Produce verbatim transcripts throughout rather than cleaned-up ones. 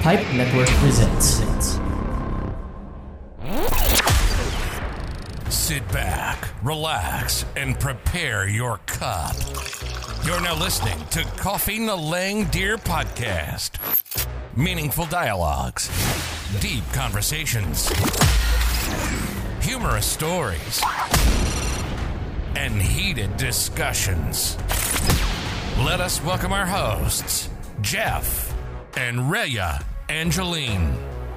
Pipe Network presents. Sit back, relax, and prepare your cup. You're now listening to Coffee na Lang Dear Podcast. Meaningful dialogues, deep conversations, humorous stories, and heated discussions. Let us welcome our hosts, Jeff and Rhea Angeline.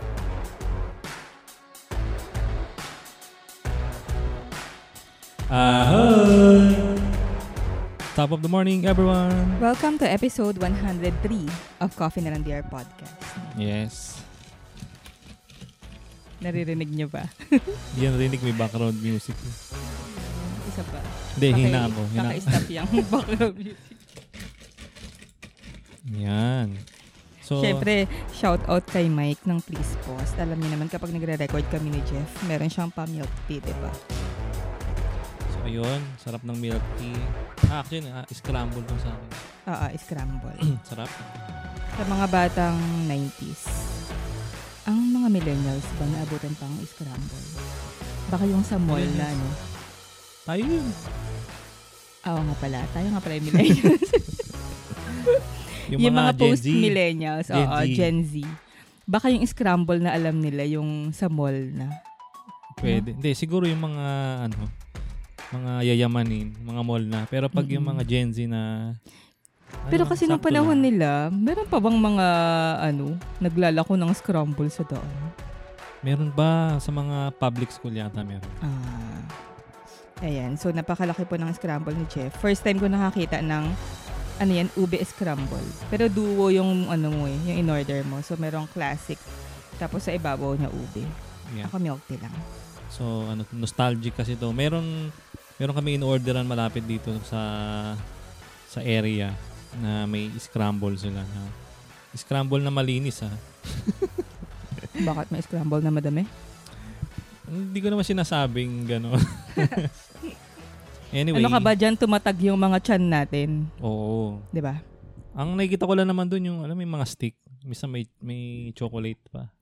Ahoy! Top of the morning, everyone! Welcome to episode one hundred three of Coffee na Lang Dear Podcast. Yes. Naririnig niyo ba? Hindi yan narinig, may background music. Isa pa. Hindi, hina ako. Hina. Kaka-stop yung background music. Yan. So, Siyempre, shout out kay Mike ng Please Post. Alam niyo naman kapag nagre-record kami ni Jeff, meron siyang pa-milk tea, diba? so ayun, sarap ng milk tea. Ah, actually, ah, scramble to sa akin. Oo, scramble. Sarap. Sa mga batang nineties, ang mga millennials ba naabutan pang scramble? Baka yung sa mall na, no? Tayo yun. Oo nga pala. Tayo nga pala yung millennials. Yung, yung mga, mga Gen Z. post-millennials. Gen Oo, Z. Gen Z. Baka yung scramble na alam nila yung sa mall na. Pwede. Hindi, siguro yung mga, ano, mga yayamanin, mga mall na. Pero pag mm-hmm. yung mga Gen Z na... Pero ano, kasi nung panahon lang. nila, meron pa bang mga, ano, naglalako ng scramble sa daan? Meron ba sa mga public school yata meron? Ah. Ayan. So, napakalaki po ng scramble ni Jeff. First time ko nakakita ng ano yan, ube scramble. Pero duo yung ano mo eh, yung in-order mo. So, merong classic. Tapos sa ibabaw niya ube. Yeah. Ako milk tea lang. So, ano, nostalgic kasi to. Meron, meron kami in-orderan malapit dito sa sa area na may scramble sila. Na, scramble na malinis, ha? Bakit may scramble na madami? Hindi ko naman sinasabing gano'n. Anyway. Ano ka ba dyan, tumatag yung mga tiyan natin? Oo. Diba? Ang nakikita ko lang naman doon yung, alam mo, yung mga stick. Misa may, may chocolate pa.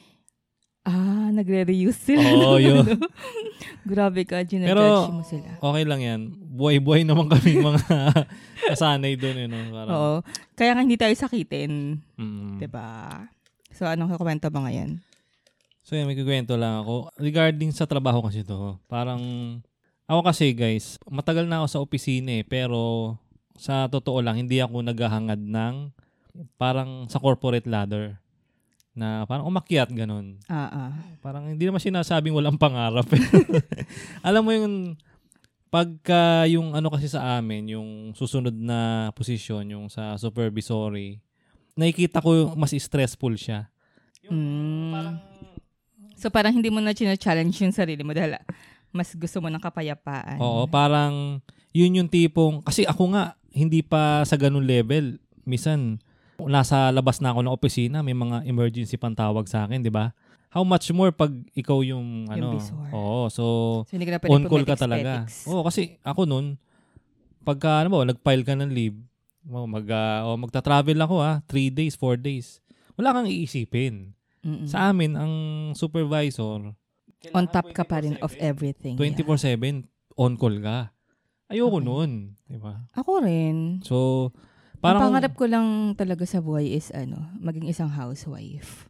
Ah, nagre-reuse sila. Oo, yun. Grabe ka, ginajudge Pero, mo sila. okay lang yan. Buhay-buhay naman kami mga kasanay doon. You know? Parang, Oo. Kaya nga hindi tayo sakitin. Mm. Diba? So, anong kakwento ba ngayon? So, yan, may kukwento lang ako. Regarding sa trabaho kasi to, parang, ako kasi guys, matagal na ako sa opisina eh, pero sa totoo lang, hindi ako naghahangad ng parang sa corporate ladder na parang umakyat, ganun. Ah, ah. Parang hindi naman sinasabing walang pangarap. Alam mo yung pagka yung ano kasi sa amin, yung susunod na posisyon, yung sa supervisory, nakikita ko mas stressful siya. Yung Mm. parang, So, parang hindi mo na challenge yung sarili mo dahil mas gusto mo ng kapayapaan. oo, parang yun yung tipong, kasi ako nga, hindi pa sa ganun level. Minsan, nasa labas na ako ng opisina, may mga emergency pang tawag sa akin, di ba? How much more pag ikaw yung, Yung ano, visor. oo, so, So, hindi ka na pwede on call ka pumetics, talaga. petics. Oo, kasi ako nun, pagka, ano ba, nag-file ka ng leave, oh, mag, uh, oh, magta-travel ako ah, three days, four days. Wala kang iisipin. Mm-mm. Sa amin, ang supervisor, On top ka pa rin of everything. twenty-four seven on call ka. Ayoko Okay. nun. Diba? Yeah. Ako rin. So, Parang, parang... ang pangarap ko lang talaga sa buhay is ano, maging isang housewife.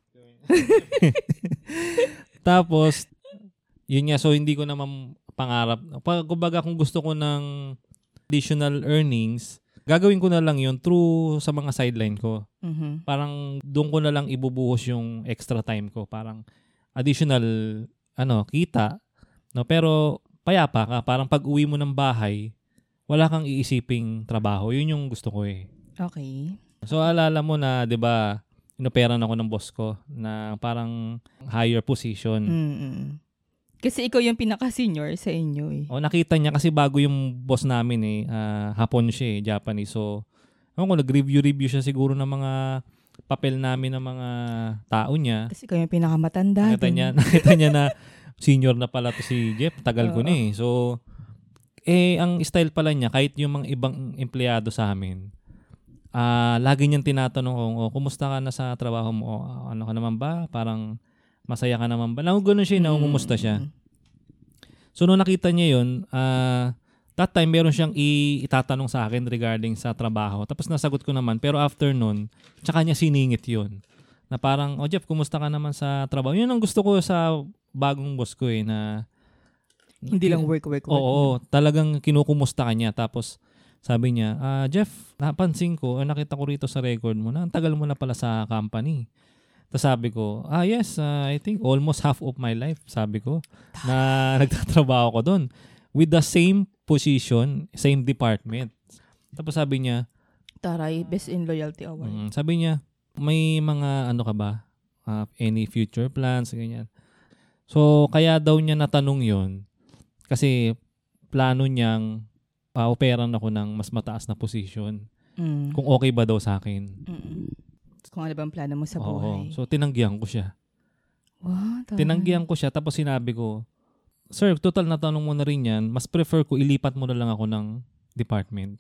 Tapos, yun nga, so hindi ko naman pangarap. Pag, kumbaga, kung gusto ko ng additional earnings, gagawin ko na lang yun through sa mga sideline ko. Mhm. Parang doon ko na lang ibubuhos yung extra time ko. Parang additional ano, kita. No? Pero payapa ka. Parang pag uwi mo ng bahay, wala kang iisiping trabaho. Yun yung gusto ko eh. Okay. So alala mo na, 'di ba, inoperan ako ng boss ko na parang higher position. Mm-mm. Kasi ikaw yung pinaka-senior sa inyo eh. O nakita niya kasi bago yung boss namin eh, ah, Hapon siya eh, Japanese. So, ako nag-review-review siya siguro ng mga papel namin ng mga tao niya. Kasi ikaw yung pinakamatanda. Nakita dun. niya, nakita niya na senior na pala to si Jeff. Tagal ko na eh. So, eh, ang style pala niya, kahit yung mga ibang empleyado sa amin, ah lagi niyang tinatanong kung, oh, kumusta ka na sa trabaho mo? Oh, ano ka naman ba? Parang masaya ka naman ba? Nang gano'n siya, mm. kumusta siya. So, nung nakita niya yun, ah, that time, meron siyang i- itatanong sa akin regarding sa trabaho. Tapos nasagot ko naman. Pero after nun, tsaka niya siningit yun. Na parang, oh Jeff, kumusta ka naman sa trabaho? Yun ang gusto ko sa bagong boss ko eh, na hindi lang work, work, work. Oo, talagang kinukumusta ka niya. Tapos, sabi niya, ah, Jeff, napansin ko, nakita ko rito sa record mo na ang tagal mo na pala sa company. Tapos sabi ko, ah yes, uh, I think almost half of my life, sabi ko, na nagtatrabaho ko doon. With the same position, same department. Tapos sabi niya, Taray, Best in Loyalty Award. Mm, sabi niya, may mga ano ka ba? Uh, any future plans? Ganyan. So, kaya daw niya natanong yon kasi plano niyang pa-operan ako ng mas mataas na position. Mm. Kung okay ba daw sa akin. Mm-mm. Kung ano bang plano mo sa buhay. Oo. So, tinanggihan ko siya. What? Tinanggihan ko siya, tapos sinabi ko, Sir, total na tanong mo na rin yan, mas prefer ko ilipat mo na lang ako ng department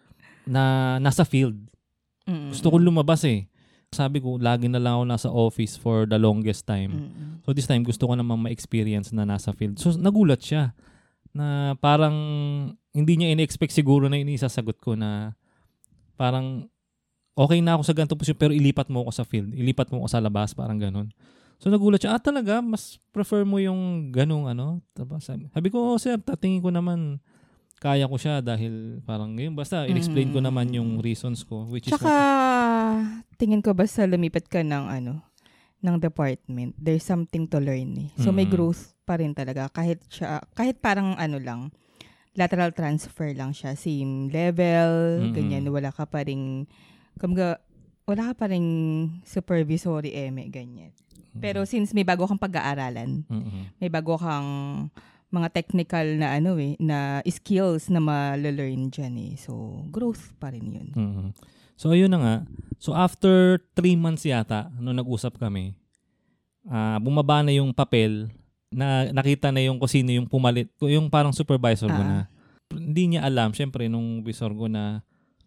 na nasa field. Mm-mm. Gusto ko lumabas eh. Sabi ko, lagi na lang ako nasa office for the longest time. Mm-mm. So this time, gusto ko naman ma-experience na nasa field. So nagulat siya na parang hindi niya in-expect siguro na inisasagot ko na parang okay na ako sa ganito posisyon pero ilipat mo ako sa field. Ilipat mo ako sa labas, parang ganun. So nagulat siya, ah talaga, mas prefer mo yung ganung ano? Sabi ko, oh sir, tatingin ko naman kaya ko siya dahil parang ngayon basta in-explain ko naman yung reasons ko. Which Tsaka, is what, tingin ko basta lumipat ka ng ano, ng department, there's something to learn eh. So mm-hmm. may growth pa rin talaga. Kahit siya, kahit parang ano lang, lateral transfer lang siya. Same level, mm-hmm. ganyan. Wala ka pa rin, kumga, wala ka pa rin supervisory eme, ganyan. Mm-hmm. Pero since may bago kang pag-aaralan, mm-hmm. may bago kang mga technical na ano eh, na skills na ma-learn dyan eh. So, growth pa rin yun. Mm-hmm. So, ayun na nga. So, after three months yata, nung nag-usap kami, uh, bumaba na yung papel, na nakita na yung kung sino yung pumalit, yung parang supervisor ko ah. na. Hindi niya alam, syempre, nung visor ko na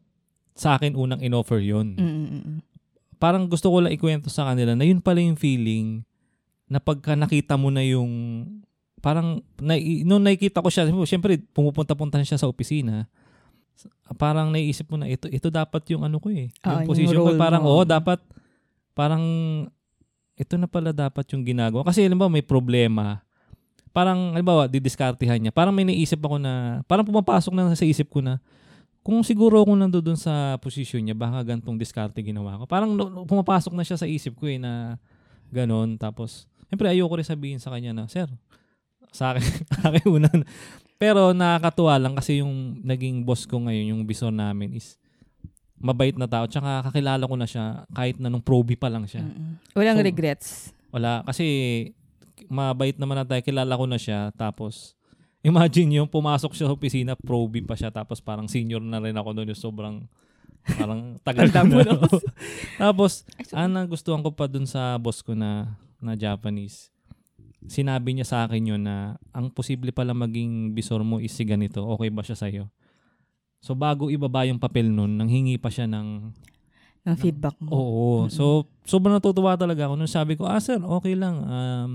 sa akin unang in-offer yun. Mm-mm. Parang gusto ko lang ikwento sa kanila na yun pala yung feeling na pagka nakita mo na yung parang, na, nung nakikita ko siya, syempre, pumupunta-punta siya sa opisina, parang naiisip mo na, ito ito dapat yung ano ko eh. Yung ah, position yung ko, parang, oo, oh, dapat, parang, ito na pala dapat yung ginagawa. Kasi, alam ba, may problema. Parang, alam ba, didiskartehan niya. Parang may naisip ako na, parang pumapasok na sa isip ko na, kung siguro ako nandoon sa position niya, baka gantong diskarte ginawa ko. Parang pumapasok na siya sa isip ko eh, na ganon. Tapos, siyempre, ayoko rin sabihin sa kanya na, Sir, sa akin, akin unan. Pero nakakatuwa lang kasi yung naging boss ko ngayon, yung visor namin is mabait na tao. Tsaka kakilala ko na siya kahit na nung proby pa lang siya. Mm-mm. Walang so, regrets? Wala. Kasi mabait naman na tayo. Kilala ko na siya. Tapos imagine yung pumasok siya sa opisina, proby pa siya. Tapos parang senior na rin ako doon. Yung sobrang parang tagal na. Tapos ang nagustuhan ko pa doon sa boss ko na, na Japanese, sinabi niya sa akin yun na ang posible pala maging visor mo is si ganito. Okay ba siya sa'yo? So, bago ibaba yung papel nun, nanghingi pa siya ng ng feedback mo. Oo. Mm-hmm. So, sobrang natutuwa talaga ako nung sabi ko, ah sir, okay lang. Um,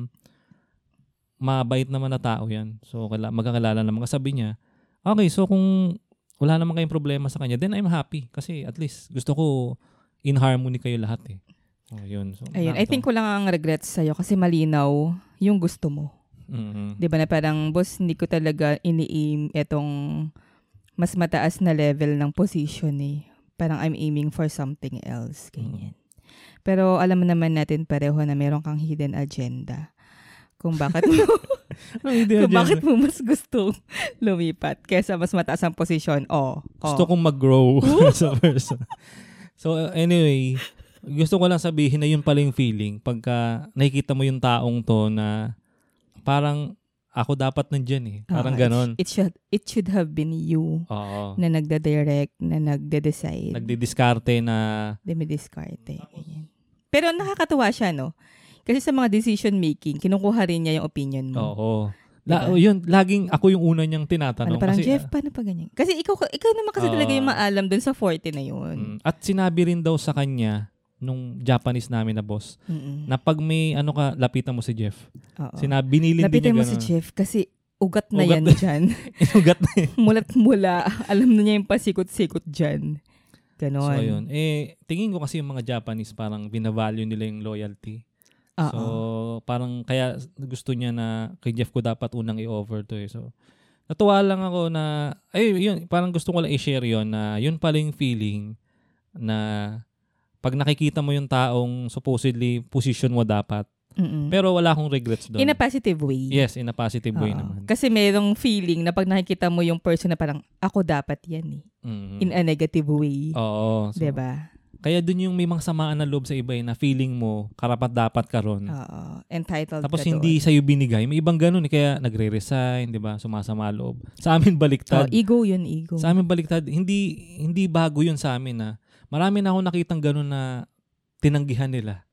mabait naman na tao yan. So, magkakilala naman. Sabi niya, okay, so kung wala naman kayong problema sa kanya, then I'm happy. Kasi at least gusto ko in harmony kayo lahat eh. Oh, yun. So, ayun. I think ko lang ang regrets sa'yo kasi malinaw yung gusto mo. Mm-hmm. Di ba na parang, boss, hindi ko talaga ini-aim etong mas mataas na level ng position eh. Parang I'm aiming for something else. Ganyan. Mm-hmm. Pero alam mo naman natin pareho na meron kang hidden agenda. Kung bakit mo, kung bakit mo mas gusto lumipat kesa mas mataas ang position. Oh, gusto oh. kong mag-grow sa person. So anyway, gusto ko lang sabihin na yun pala yung feeling pagka nakikita mo yung taong to na parang ako dapat nandyan eh. Parang oh, ganon. It should, it should have been you Oo. na nagda-direct, na nagde-decide. Nagdi-diskarte na... Demi-diskarte. Pero nakakatuwa siya, no? Kasi sa mga decision making, kinukuha rin niya yung opinion mo. Oo. La, Diba? yun, laging ako yung una niyang tinatanong. Ano, parang, kasi, Jeff, paano pa ganyan? Kasi ikaw, ikaw naman kasi Oo. talaga yung maalam dun sa forte na yun. Mm, at sinabi rin daw sa kanya, nung Japanese namin na boss, Mm-mm. na pag may ano ka, lapitan mo si Jeff. Oo. Sinabi, binilin din Lapitan niya mo si ganun. Jeff kasi ugat na Ugat yan na- dyan. Inugat na yun. Mulat mula. Alam na niya yung pasikot-sikot dyan. Ganon. So, ayun. Eh, tingin ko kasi yung mga Japanese, parang binavalue nila yung loyalty. Oo. So, parang kaya gusto niya na kay Jeff ko dapat unang i-over to eh. So, natuwa lang ako na, ay, yun, parang gusto ko lang i-share yun na yun pala yung feeling na pag nakikita mo yung taong supposedly position mo dapat, Mm-mm. pero wala akong regrets doon. In a positive way. Yes, in a positive way Oo. naman. Kasi merong feeling na pag nakikita mo yung person na parang, ako dapat yan eh. Mhm. In a negative way. Oo. So, Diba? kaya dun yung may mga samaan na loob sa iba eh, na feeling mo karapat dapat ka ron. Oo. Entitled Tapos ka hindi doon. sa'yo binigay. May ibang ganun eh, kaya nagre-resign, di ba? Sumasama loob. Sa amin baliktad. Oh, ego yun, ego. Sa amin baliktad. Hindi hindi bago yun sa amin na marami na ako nakitang ganun na tinanggihan nila.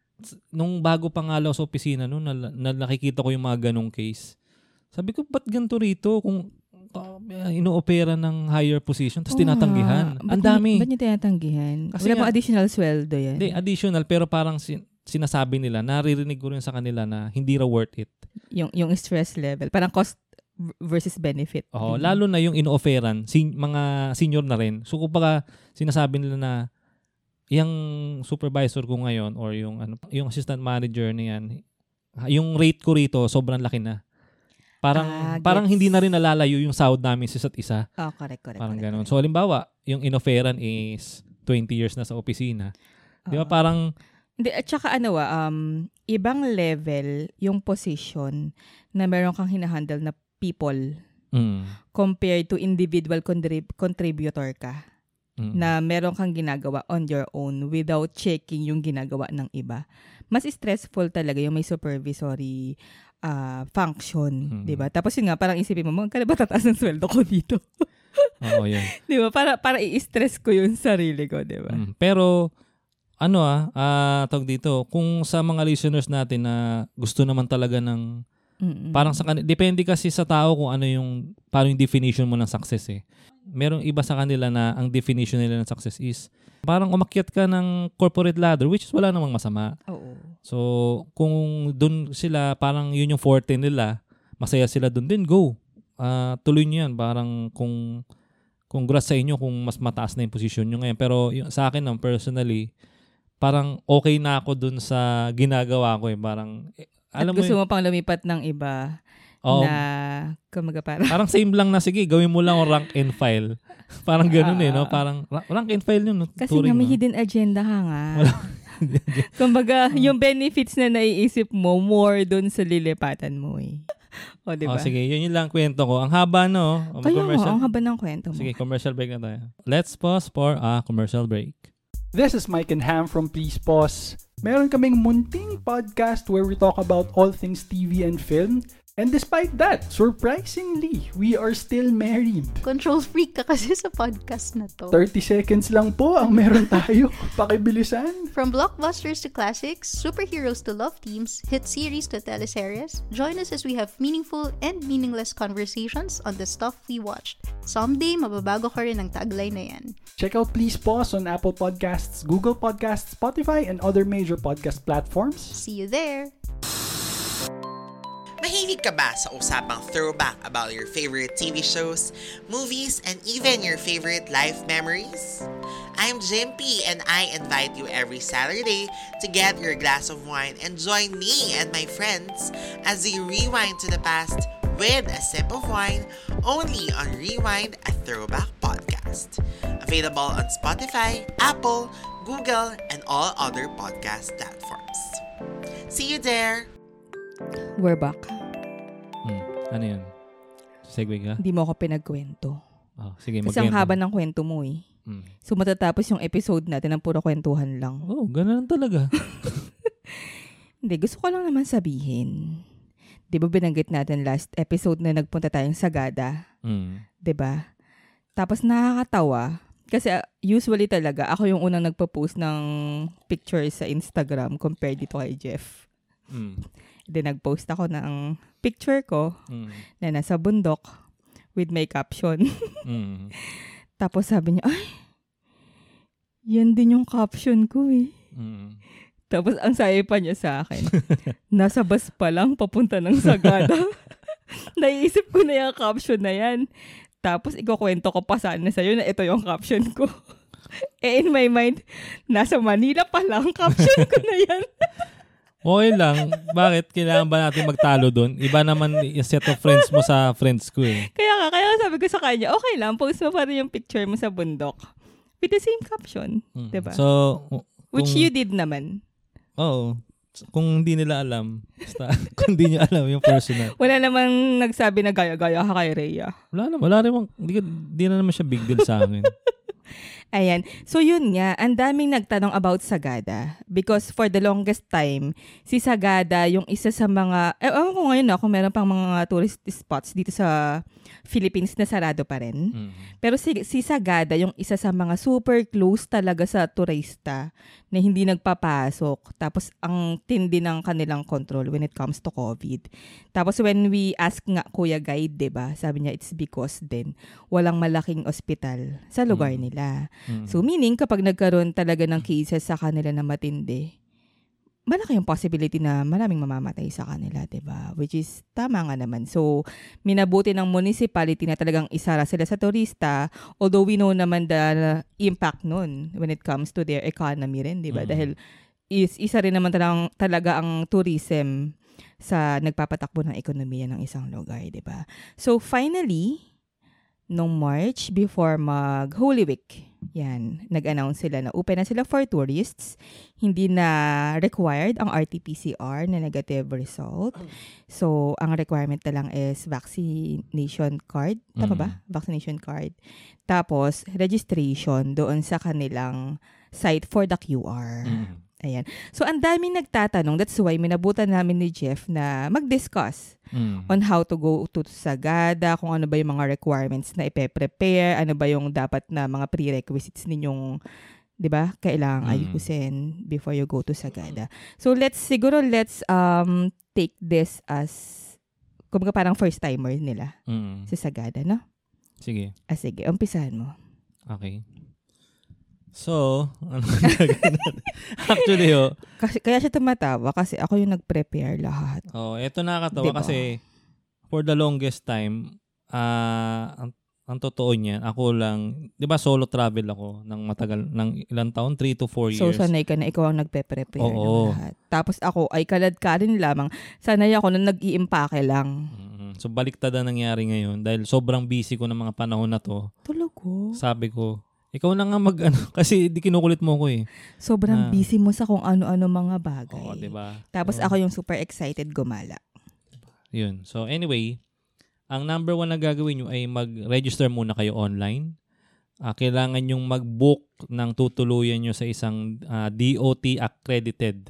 Nung bago pa nga lang sa opisina, no, na, na nakikita ko yung mga ganung case. Sabi ko, ba't ganito rito? Kung uh, ino-opera ng higher position, tapos Oo tinatanggihan. nga. Ang Ba't dami. Ba't niyo tinatanggihan? Kasi Wala nga- bang additional sweldo yan? Hindi, additional, pero parang sin- sinasabi nila, naririnig ko rin sa kanila na hindi raw worth it. Yung, yung stress level. Parang cost versus benefit. Oo, Ganun. lalo na yung ino-offeran, sin- mga senior na rin. So, kumbaga, sinasabi nila na yung supervisor ko ngayon or yung ano yung assistant manager na yan, yung rate ko rito sobrang laki na. Parang Ah, parang gets. hindi na rin nalalayo yung sahod namin sa isa't isa. Oh, correct, correct. Parang correct, gano'n. correct. So, halimbawa, yung inoferan is twenty years na sa opisina. Di ba Oo. parang, Hindi, at saka ano ah, um, ibang level yung position na meron kang hinahandle na people mm, compared to individual contrib- contributor ka. mm, Na meron kang ginagawa on your own without checking yung ginagawa ng iba. Mas stressful talaga yung may supervisory ah, function, Mhm. 'di ba? Tapos yun nga, parang isipin mo, magkano ba tataas ng sweldo ko dito? oo, yun. 'Di ba? Para para i-stress ko yung sarili ko, 'di ba? Mm, pero, ano ah, ah, tawag dito, kung sa mga listeners natin na gusto naman talaga ng, Mm-mm. parang sa kanila, depende kasi sa tao kung ano yung, parang yung definition mo ng success eh. Merong iba sa kanila na ang definition nila ng success is, parang umakyat ka ng corporate ladder, which is wala namang masama. Oo. So, kung dun sila, parang yun yung forte nila, masaya sila dun, then go. Ah, tuloy nyo yan. Parang kung, congrats sa inyo kung mas mataas na yung position nyo ngayon. Pero yung, sa akin naman, personally, parang okay na ako dun sa ginagawa ko eh. Parang, eh, At alam mo gusto yun, mo pang lumipat ng iba oh, na kumaga parang parang same lang na, sige, gawin mo lang ang rank and file. Parang ganun eh, no? Parang ra- rank and file yun. No? kasi Turing, nga may no? hidden agenda ka nga. Kumbaga, yung benefits na naiisip mo more doon sa lilipatan mo eh. O, di Oh, ba? sige, yun yun lang kwento ko. Ang haba, no? Oh, Kaya nga, commercial. ang haba ng kwento mo. Sige, commercial break na tayo. Let's pause for a commercial break. This is Mike and Ham from Please Pause. Meron kaming munting podcast where we talk about all things T V and film. And despite that, surprisingly, we are still married. Control freak ka kasi sa podcast na to. thirty seconds lang po ang meron tayo. Pakibilisan. From blockbusters to classics, superheroes to love teams, hit series to teleseries, join us as we have meaningful and meaningless conversations on the stuff we watched. Someday, mababago ka rin ang tagline na yan. Check out Please Pause on Apple Podcasts, Google Podcasts, Spotify, and other major podcast platforms. See you there! Mahilig ka ba sa usapang throwback about your favorite T V shows, movies, and even your favorite life memories? I'm Jimpy, and I invite you every Saturday to get your glass of wine and join me and my friends as we rewind to the past with a sip of wine only on Rewind, a Throwback Podcast. Available on Spotify, Apple, Google, and all other podcast platforms. See you there! We're back. Hmm. Ano yun? Segue ka? Hindi mo ako pinagkwento. Oh, sige, Kasi ang magkwento. haba ng kwento mo eh. Hmm. So matatapos yung episode natin ng puro kwentuhan lang. Oh, ganun talaga. Hindi, gusto ko lang naman sabihin. Di ba binanggit natin last episode na nagpunta tayong Sagada? Hmm. Di ba? Tapos nakakatawa. Kasi uh, usually talaga, ako yung unang nagpo-post ng pictures sa Instagram compared dito kay Jeff. Hmm. Then nag-post ako ng picture ko Mm. na nasa bundok with my caption. Mm. Tapos sabi niya, ay, yan din yung caption ko eh. Mm. Tapos ang sabi pa niya sa akin, nasa bus pa lang, papunta ng Sagada. Naiisip ko na yung caption na yan. Tapos ikukwento ko pa sana sa'yo na ito yung caption ko. Eh in my mind, nasa Manila pa lang, caption ko na yan. Okay lang. Bakit? Kailangan ba natin magtalo doon? Iba naman yung set of friends mo sa friends ko eh. Kaya nga, kaya sabi ko sa kanya, okay lang, post mo pa rin yung picture mo sa bundok. With the same caption. Mm. Diba? So, kung, Which you did naman. Oo. Kung hindi nila alam, basta, kung hindi nyo alam yung personal. Wala namang nagsabi na gaya-gaya ka kay Rhea. Wala naman. Wala naman. Hindi, hindi na naman siya big deal sa akin. Ayan. So yun nga, ang daming nagtanong about Sagada. Because for the longest time, si Sagada yung isa sa mga, eh, ewan ko ngayon na kung meron pang mga tourist spots dito sa Philippines na sarado pa rin. Mm. Pero si, si Sagada yung isa sa mga super close talaga sa turista na hindi nagpapasok. Tapos ang tindi ng kanilang control when it comes to COVID. Tapos when we ask nga Kuya Guide, diba? Sabi niya it's because din walang malaking ospital sa lugar Mm. nila. Mm. So meaning kapag nagkaroon talaga ng cases sa kanila na matindi, malaki yung possibility na maraming mamamatay sa kanila, diba? Which is tama nga naman. So minabuti ng municipality na talagang isara sila sa turista, although we know naman the impact nun when it comes to their economy rin, diba? Mm. Dahil is, isa rin naman talagang, talaga ang tourism sa nagpapatakbo ng ekonomiya ng isang lugar, diba? So finally, nung March, before mag Holy Week, yan, nag-announce sila na open na sila for tourists. Hindi na required ang R T P C R na negative result. So, ang requirement na lang is vaccination card. Tama Mm. ba? Vaccination card. Tapos, registration doon sa kanilang site for the Q R. Mm. Ayan. So, ang daming nagtatanong. That's why minabutan namin ni Jeff na mag-discuss Mm. on how to go to Sagada, kung ano ba yung mga requirements na ipe-prepare, ano ba yung dapat na mga prerequisites ninyong, di ba, kailangang Mm. ayusin before you go to Sagada. So, let's, siguro, let's um take this as, kumbaga parang first-timer nila Mm. sa Sagada, no? Sige. Ah, sige, umpisahan mo. Okay. So, ano gagawin natin? Actually, oh, Kasi, kaya siya tumatawa kasi ako yung nag-prepare lahat. oh, eto nakakatawa Diba? kasi for the longest time, ah, ang, ang totoo niyan, ako lang, 'di ba solo travel ako ng matagal ng ilang taon, three to four So, years. sanay ka na ikaw ang nagpe-prepare ng Oo. lahat. Tapos ako ay kaladkarin lamang. Sanay ako na nag-iimpake lang. Mm, So baliktad ang nangyari ngayon dahil sobrang busy ko ng mga panahon na to. Tulog ko. Sabi ko, ikaw na nga mag ano kasi di kinukulit mo ko eh. Sobrang Ah. busy mo sa kung ano-ano mga bagay. Oo, 'di ba? Tapos So, ako yung super excited gumala. Yun. So anyway, ang number one na gagawin nyo ay mag-register muna kayo online. Ah, kailangan nyong mag-book ng tutuluyan nyo sa isang ah, D O T accredited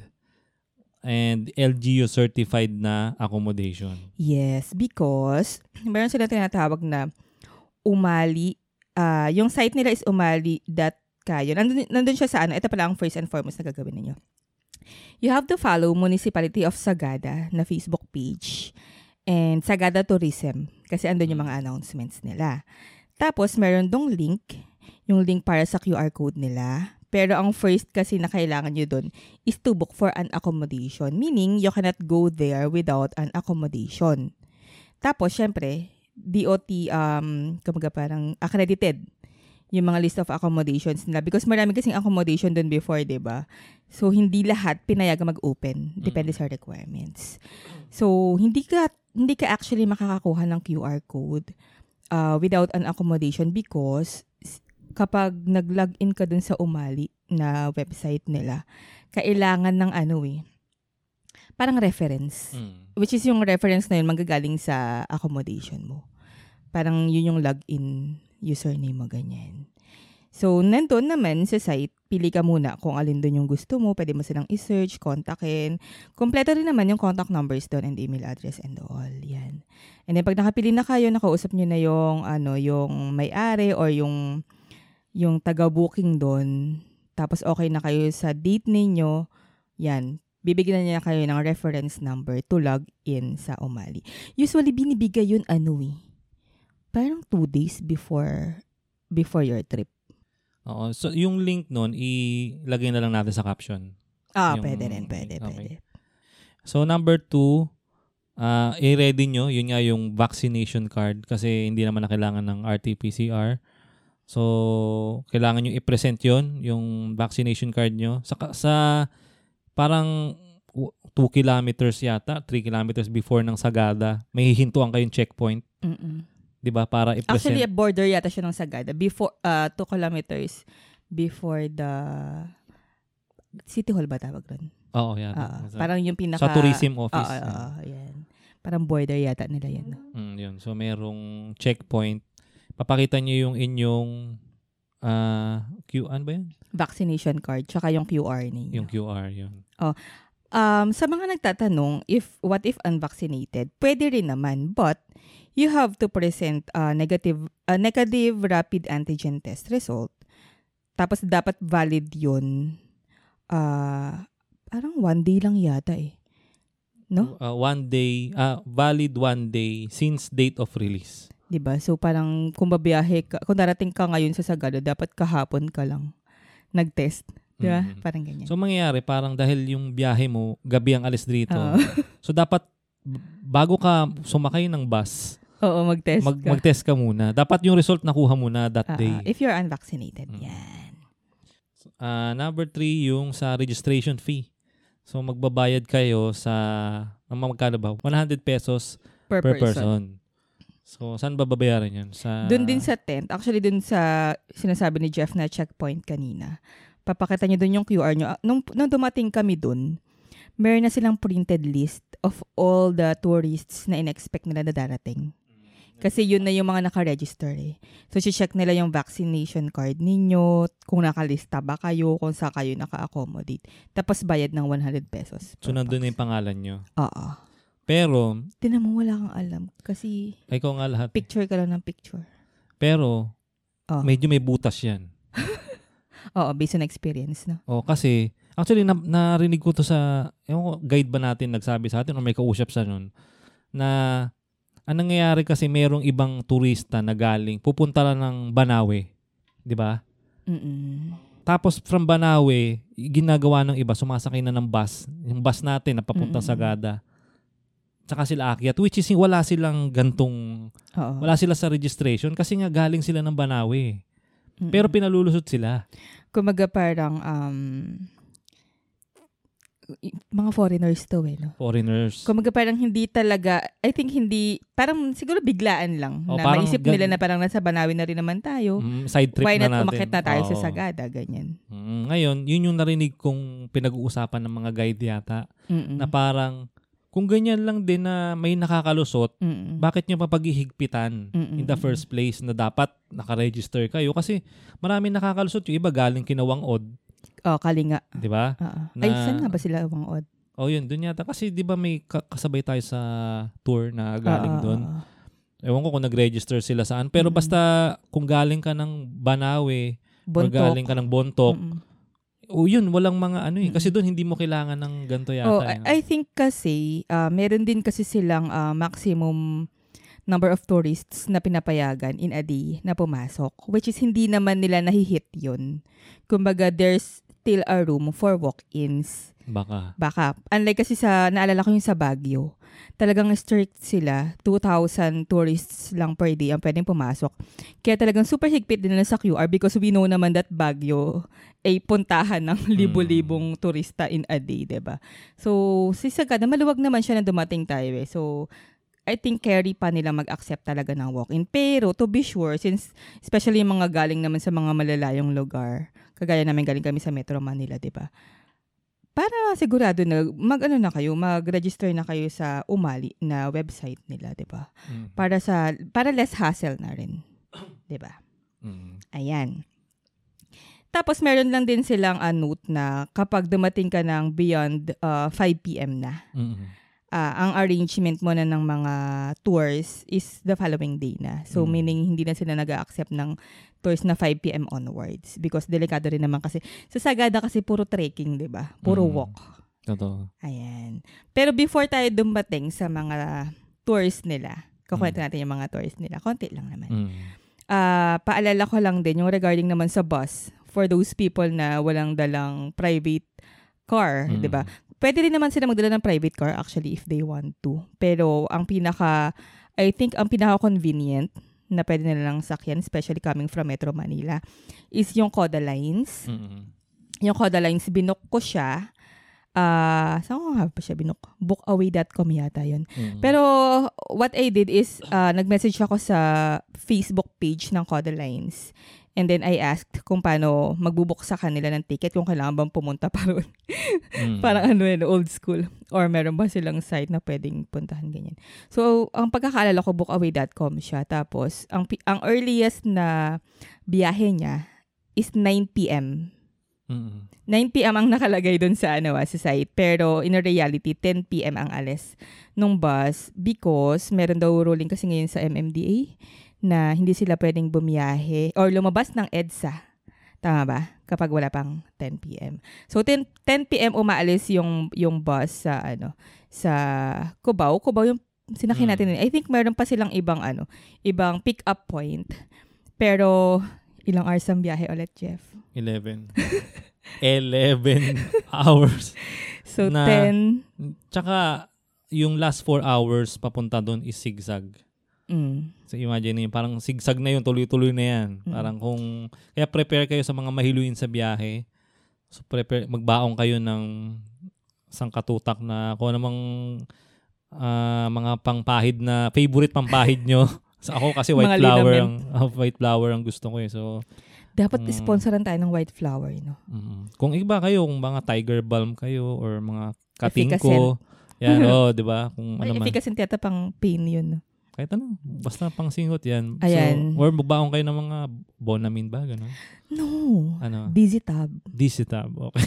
and L G U certified na accommodation. Yes, because meron sila tinatawag na umali. ah yung site nila is umali dot kayo. Nandun, nandun siya sa ano. Ito pala ang first and foremost na gagawin ninyo. You have to follow Municipality of Sagada na Facebook page and Sagada Tourism kasi andun yung mga announcements nila. Tapos meron dong link, yung link para sa Q R code nila. Pero ang first kasi na kailangan nyo dun is to book for an accommodation. Meaning, you cannot go there without an accommodation. Tapos, syempre, D O T, um, kumaga parang accredited yung mga list of accommodations nila. Because marami kasing accommodation dun before, diba? So, hindi lahat pinayagan mag-open. Depende sa requirements. So, hindi ka, hindi ka actually makakakuha ng Q R code uh, without an accommodation because kapag nag-login ka dun sa Umali na website nila, kailangan ng ano eh, parang reference. Mm. Which is yung reference na yun manggagaling sa accommodation mo. Parang yun yung login username mo, ganyan. So, nandun naman sa site, pili ka muna kung alin dun yung gusto mo. Pwede mo silang i-search, kontakin. Kompleto rin naman yung contact numbers doon and email address and all. Yan. And then, pag nakapili na kayo, nakausap nyo na yung, ano, yung may-ari or yung, yung taga-booking doon. Tapos, okay na kayo sa date ninyo. Yan. bibigyan niya kayo ng reference number to log in sa Umali. Usually, binibigay yun ano eh. Parang two days before before your trip. Oo. So, yung link nun, ilagay na lang natin sa caption. Ah, Yung- pwede rin, pwede, okay. pwede. So, number two, uh, i-ready nyo. Yun nga yung vaccination card kasi hindi naman na kailangan ng R T P C R. So, kailangan nyo i-present yun, yung vaccination card nyo. Sa, sa parang two kilometers yata, three kilometers before ng Sagada, may hihintuan kayong checkpoint. Mm-mm. Di ba? Para i-present. Actually, a border yata siya ng Sagada. Before, uh, two kilometers before the City Hall ba tawag ron? Oo, yan. Ah, Sa- parang yung pinaka... sa tourism office. Oo, oo, yan. Parang border yata nila yan. Mm, yun. So, merong checkpoint. Papakita nyo yung inyong uh, Q, ano ba yun? Vaccination card, tsaka yung Q R ninyo. Yung Q R, yun. Um, sa mga nagtatanong, if what if unvaccinated, pwede rin naman, but you have to present a negative, a negative rapid antigen test result. Tapos dapat valid yun. Uh, parang one day lang yata eh. No? Uh, one day, uh, valid one day since date of release. Diba? So parang kung babiyahe ka, kung darating ka ngayon sa Sagada, dapat kahapon ka lang nag-test. Diba? Mm. Parang ganyan. So, mangyayari, parang dahil yung biyahe mo, gabi ang alis dito. Oo. So, dapat, b- bago ka sumakay ng bus, Oo, mag-test mag- ka. mag-test ka muna. Dapat yung result nakuha mo na that Ah, day. if you're unvaccinated, Mm. yan. Uh, number three, yung sa registration fee. So, magbabayad kayo sa, ang magkano ba? one hundred pesos Per, per person. person. So, saan ba babayaran yun? Sa, Doon din sa tent, actually doon sa sinasabi ni Jeff na checkpoint kanina, papakita nyo doon yung Q R nyo. Ah, Nung, nung dumating kami doon, meron na silang printed list of all the tourists na in-expect nila na darating. Kasi yun na yung mga naka-register eh. So, check nila yung vaccination card ninyo, kung nakalista ba kayo, kung saan kayo naka-accommodate. Tapos bayad ng one hundred pesos. So, nandun na yung pangalan nyo. Oo. Pero, Tinan mo, wala kang alam. Kasi ay ikaw nga lahat. eh. picture ka lang ng picture. Pero, Oh. medyo may butas yan. Oo, based on experience, no? O, kasi, actually, na, narinig ko to sa, ewan ko, guide ba natin nagsabi sa atin o may kausap sa nun, na, ang nangyayari kasi merong ibang turista na galing, pupunta lang ng Banawe. Di ba? Mm-mm. Tapos, from Banawe, ginagawa ng iba, sumasakay na ng bus. Yung bus natin na papuntang Mm-mm. Sagada. Tsaka sila akyat, which is wala silang gantong, Oo. wala sila sa registration kasi nga galing sila ng Banawe. Mm-mm. Pero pinalulusot sila. Kumaga parang um, i- mga foreigners to eh, no? Foreigners. Kumaga parang hindi talaga, I think hindi, parang siguro biglaan lang. Oh, na parang maisip gan- nila na parang nasa Banawi na rin naman tayo. Mm, side trip Why na not natin. umakit na tayo sa Oo. Sagada, ganyan. Mm, ngayon, yun yung narinig kong pinag-uusapan ng mga guide yata Mm-mm. na parang kung ganyan lang din na may nakakalusot, Mm-mm. bakit nyo papaghihigpitan Mm-mm. in the first place na dapat nakaregister kayo? Kasi maraming nakakalusot. Yung iba galing Kinawang-od, Oh, Kalinga. di ba? Oo. Ay, Na- saan nga ba sila Wangod? O yun, dun yata. Kasi di ba may ka- kasabay tayo sa tour na galing Oo, dun? oo. Ewan ko kung nag-register sila saan. Pero Mm-mm. basta kung galing ka ng Banawe, or Bontok. galing ka ng Bontok, Mm-mm. o yun, walang mga ano eh. Mm-mm. Kasi doon hindi mo kailangan ng ganito yata. Oh, eh. I, I think kasi, ah, meron din kasi silang ah, maximum number of tourists na pinapayagan in a day na pumasok. Which is hindi naman nila nahihit yun. Kumbaga, there's still a room for walk-ins. Baka. Baka. Unlike kasi sa, naalala ko yung sa Baguio, talagang strict sila. two thousand tourists lang per day ang pwedeng pumasok. Kaya talagang super higpit din nila sa Q R because we know naman that Baguio ay puntahan ng libo-libong turista in a day, diba? So, si Sagada, maluwag naman siya na dumating tayo eh. So, I think carry pa nila mag-accept talaga ng walk-in. Pero, to be sure, since especially yung mga galing naman sa mga malalayong lugar, kagaya namin galing kami sa Metro Manila, diba? Para sigurado na mag-ano na kayo, mag-register na kayo sa Umali na website nila, 'di ba? Mm. Para sa para less hassle na rin, 'di ba? Mm. Ayan. Tapos meron lang din silang a note na kapag dumating ka ng beyond uh, five p.m. na, Mm. ah, ang arrangement mo na ng mga tours is the following day na. So, Mm. meaning hindi na sila nag-accept ng tours na five p.m. onwards because delikado rin naman kasi. Sa Sagada kasi puro trekking, di ba? Puro Mm. walk. Totoo. Ayan. Pero before tayo dumating sa mga tours nila, kukwento Mm. natin yung mga tours nila. Konti lang naman. Mm. Ah, paalala ko lang din yung regarding naman sa bus for those people na walang dalang private car, Mm. 'di ba? Pwede rin naman sila magdala ng private car actually if they want to. Pero ang pinaka I think ang pinaka convenient na pwede nila lang sakyan, especially coming from Metro Manila, is yung Coda Lines. Mm. Yung Coda Lines, binook ko siya. Ah, saan ko nga pa siya binook? bookaway dot com yata yun. Mm. Pero what I did is uh, nag-message ako sa Facebook page ng Coda Lines. And then I asked kung paano magbubuk sa kanila ng ticket, kung kailangan bang pumunta pa ron. Mm. Parang ano yun, old school. Or meron ba silang site na pwedeng puntahan ganyan. So, ang pagkakaalala ko, bookaway dot com siya. Tapos, ang, pi- ang earliest na biyahe niya is nine p.m. Mm. nine p.m. ang nakalagay dun sa ano ah, sa site. Pero in reality, ten p.m. ang alis nung bus because meron daw ruling kasi ngayon sa M M D A na hindi sila pwedeng bumiyahe or lumabas ng EDSA. Tama ba? Kapag wala pang ten p.m. So ten p.m. umaalis yung yung bus sa ano sa Cubao. Cubao yung sinakyan natin. Mm. I think meron pa silang ibang ano, ibang pick up point. Pero ilang hours ang biyahe ulit, Jeff? eleven. eleven hours. So Na- ten. Tsaka, yung last four hours papunta doon is zigzag. Mm. So imagine yun, parang zigzag na yun, tuloy-tuloy na yan. Mm. Parang kung, kaya prepare kayo sa mga mahiluin sa biyahe. So prepare, magbaong kayo ng sangkatutak na kung namang ah, mga pangpahid na, favorite pangpahid nyo. So ako kasi white Mga flower linament. ang ah, white flower ang gusto ko eh. So Dapat Mm. sponsoran tayo ng white flower, no? mm, kung iba kayo, kung mga tiger balm kayo or mga Efficacy. katingko, yan, oh, 'di ba? Kung May ano man. efficacy tiyata pang pain yun, no? Kahit ano, basta pang singot yan. Ayan. So, or magbaong kayo ng mga Bonamine ba? Gano'n? No. Ano? Dizzy tab. Disitab. Okay.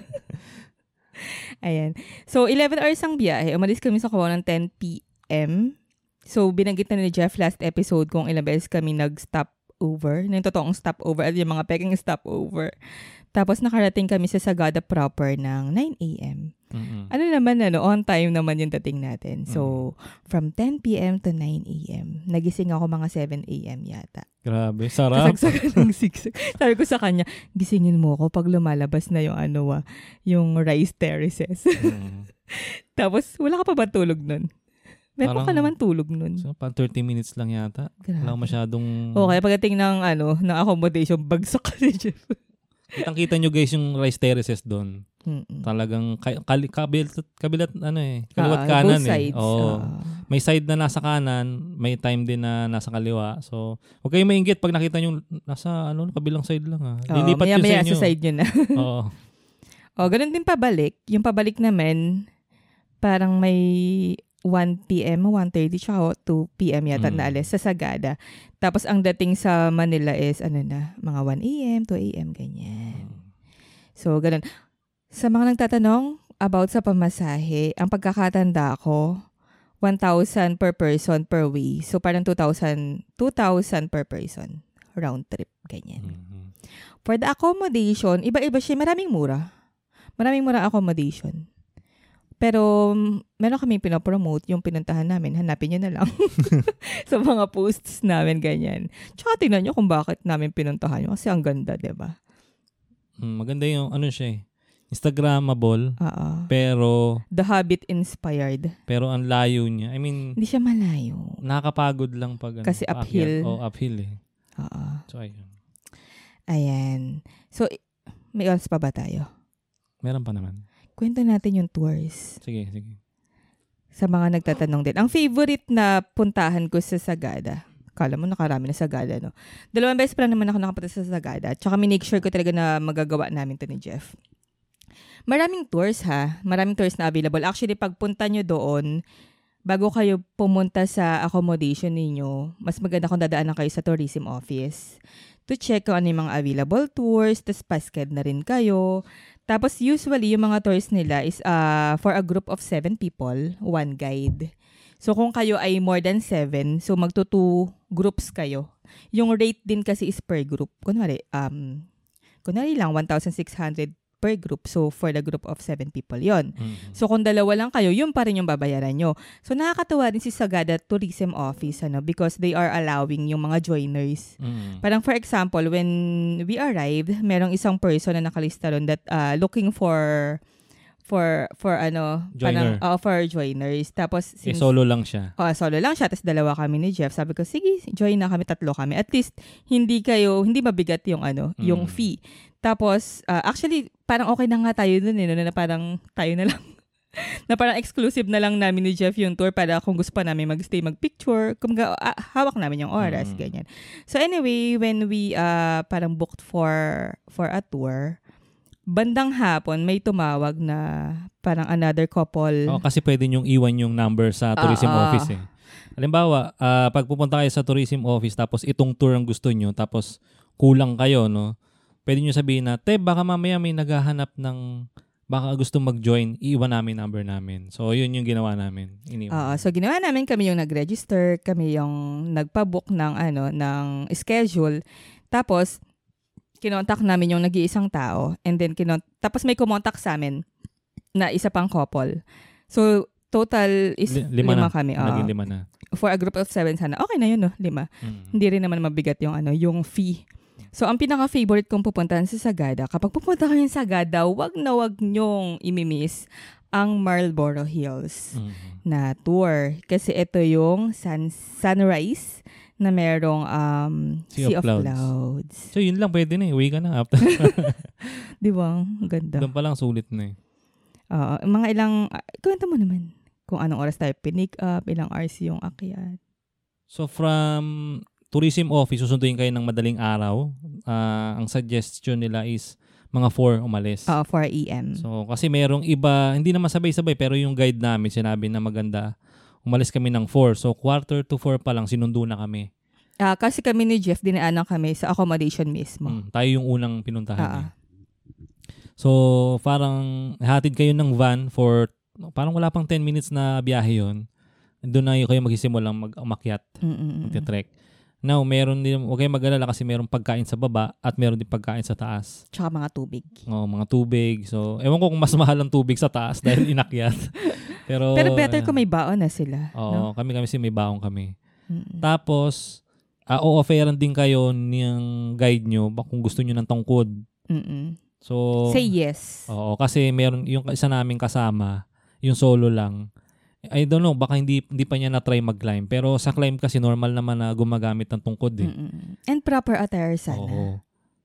Ayan. So, eleven hours ang biyahe. Umalis kami sa Cubao ng ten p.m. So, binanggit na ni Jeff last episode kung ilang beses kami nag-stop over. Na yung totoong stop over at yung mga peking stop over. Tapos, nakarating kami sa Sagada proper ng nine a.m. Mm-mm. Ano naman, ano, on time naman yung dating natin. So, from ten p.m. to nine a.m. Nagising ako mga seven a.m. yata. Grabe, sarap. Kasagsagan ng sigsag. Sabi ko sa kanya, gisingin mo ako pag lumalabas na yung ano ah, yung rice terraces. Mm. Tapos, wala ka pa ba tulog nun? Meron ka Parang- naman tulog nun. So, pang thirty minutes lang yata. Grabe. Wala masyadong... Okay, pagdating ng ano, ng accommodation, bagsak ka si Jeff. Kitang-kita nyo guys yung rice terraces doon. Mm-mm. Talagang ka- kali- kabilat, kabilat, ano eh, kaliwat Ah, kanan both eh. sides. Oo. Ah. May side na nasa kanan, may time din na nasa kaliwa. So, huwag kayong mainggit pag nakita nyo nasa ano, kabilang side lang ha. Oo, Lilipat yun sa maya-maya inyo. sa side yun na. Oo. O, ganun din pabalik. Yung pabalik naman, parang may one p.m., one thirty, tsaka two p.m. yata Mm. na alis sa Sagada. Tapos ang dating sa Manila is, ano na, mga one a.m., two a.m., ganyan. So, ganun. Sa mga nagtatanong about sa pamasahe, ang pagkakatanda ko, one thousand per person per way. So, parang two thousand, two thousand per person. Round trip, ganyan. Mhm. For the accommodation, iba-iba siya. Maraming mura. Maraming mura accommodation. Pero, mm, meron kaming pinapromote yung pinuntahan namin. Hanapin nyo na lang. Sa mga posts namin, ganyan. Tsaka tingnan nyo kung bakit namin pinuntahan nyo. Kasi ang ganda, diba? Mm, maganda yung ano siya eh. Instagrammable, Oo. pero The Hobbit inspired. pero ang layo niya. I mean, Hindi siya malayo. nakakapagod lang pag ano, Kasi uphill. paakyat. Oh, uphill eh. Oo. So, ayun. Ayan. So, i- may oras pa ba tayo? Meron pa naman. Kwento natin yung tours. Sige, sige. Sa mga nagtatanong din. Ang favorite na puntahan ko sa Sagada. Kala mo nakarami na Sagada, no? Dalawang beses pa lang naman ako nakapunta sa Sagada. Tsaka minake sure ko talaga na magagawa namin to ni Jeff. Maraming tours ha. Maraming tours na available. Actually, pagpunta nyo doon, bago kayo pumunta sa accommodation ninyo, mas maganda kung dadaanan kayo sa tourism office to check kung ano yung mga available tours, tapos pasked na rin kayo. Tapos usually, yung mga tours nila is uh, for a group of seven people, one guide. So kung kayo ay more than seven, so magto-two groups kayo. Yung rate din kasi is per group. Kunwari, um, kunwari lang, one thousand six hundred per group. So, for the group of seven people yon. Mm. So, kung dalawa lang kayo, yun pa rin yung babayaran nyo. So, nakakatuwa din si Sagada Tourism Office ano, because they are allowing yung mga joiners. Mm. Parang for example, when we arrived, merong isang person na nakalista ron that uh, looking for for for ano, Joiner. parang uh, for joiners. Tapos, Eh, since, solo lang siya. oh, solo lang siya. Tapos dalawa kami ni Jeff. Sabi ko, sige, join na kami, tatlo kami. At least, hindi kayo, hindi mabigat yung ano, Mm. yung fee. Tapos, uh, actually, parang okay na nga tayo dun eh, no, na parang tayo na lang. na parang exclusive na lang namin ni Jeff yung tour para kung gusto pa namin mag-stay, mag-picture, kumbaga, uh, hawak namin yung oras, Mm. ganyan. So anyway, when we uh, parang booked for for a tour, bandang hapon, may tumawag na parang another couple. Oo, kasi pwede niyong iwan yung number sa tourism Ah, ah. office eh. Halimbawa, ah, pag pupunta kayo sa tourism office tapos itong tour ang gusto niyo tapos kulang kayo, no? Pwede niyo sabihin na, te, baka mamaya may naghahanap ng baka gusto mag-join, iiwan namin number namin. So, yun yung ginawa namin. Oo, Iniwan. so ginawa namin, kami yung nag-register, kami yung nagpa-book ng ano ng schedule. Tapos kinontak namin yung nag-iisang tao and then kinont tapos may kumontak sa amin na isa pang couple. So total is Li- lima, lima na. kami. oo. Naging lima na. For a group of seven sana. Okay na yun, no? Lima. Mm. Hindi rin naman mabigat yung ano, yung fee. So, ang pinaka-favorite kong pupuntahan sa Sagada, kapag pupunta kayo sa Sagada, wag na wag nyong imimiss ang Marlborough Hills Mm. na tour. Kasi ito yung sun, sunrise na merong um, Sea of Sea of Clouds. Clouds. So, yun lang. Pwede na eh. Uwi ka na. After. Di ba? Ang ganda. Doon pa lang sulit na eh. Oo, mga ilang, uh, kwento mo naman kung anong oras tayo pinick up, ilang hours yung akyat. So, from tourism office, susunduin kayo ng madaling araw. Ah, ang suggestion nila is mga four umalis. Uh, four a.m. So, kasi merong iba, hindi naman sabay-sabay, pero yung guide namin, sinabi na maganda, umalis kami ng four. So, quarter to four pa lang, sinundo na kami. Ah, kasi kami ni Jeff, dinaanan kami sa accommodation mismo. Mm, tayo yung unang pinuntahan. Ah. Eh. So, parang hatid kayo ng van for, parang wala pang ten minutes na biyahe yun. Doon na kayo magsisimulang mag-umakyat, Mm-mm. mag-trek. Now, meron din, huwag kayong mag-alala kasi meron pagkain sa baba at meron din pagkain sa taas. Tsaka mga tubig. Oh, mga tubig. So, ewan ko kung mas mahal ang tubig sa taas dahil inakyat. Pero, Pero better kung may baon na sila. Oo, no? kami kami kasi may baong kami. Mm-mm. Tapos, uh, o-offeran din kayo ng guide nyo bak- kung gusto nyo ng tungkod. Mm-mm. So, Say yes. oo, kasi meron yung isa namin kasama, yung solo lang. I don't know, baka hindi hindi pa niya na-try mag-climb. Pero sa climb kasi normal naman na gumagamit ng tungkod eh. Mm-mm. And proper attire sana. Oo.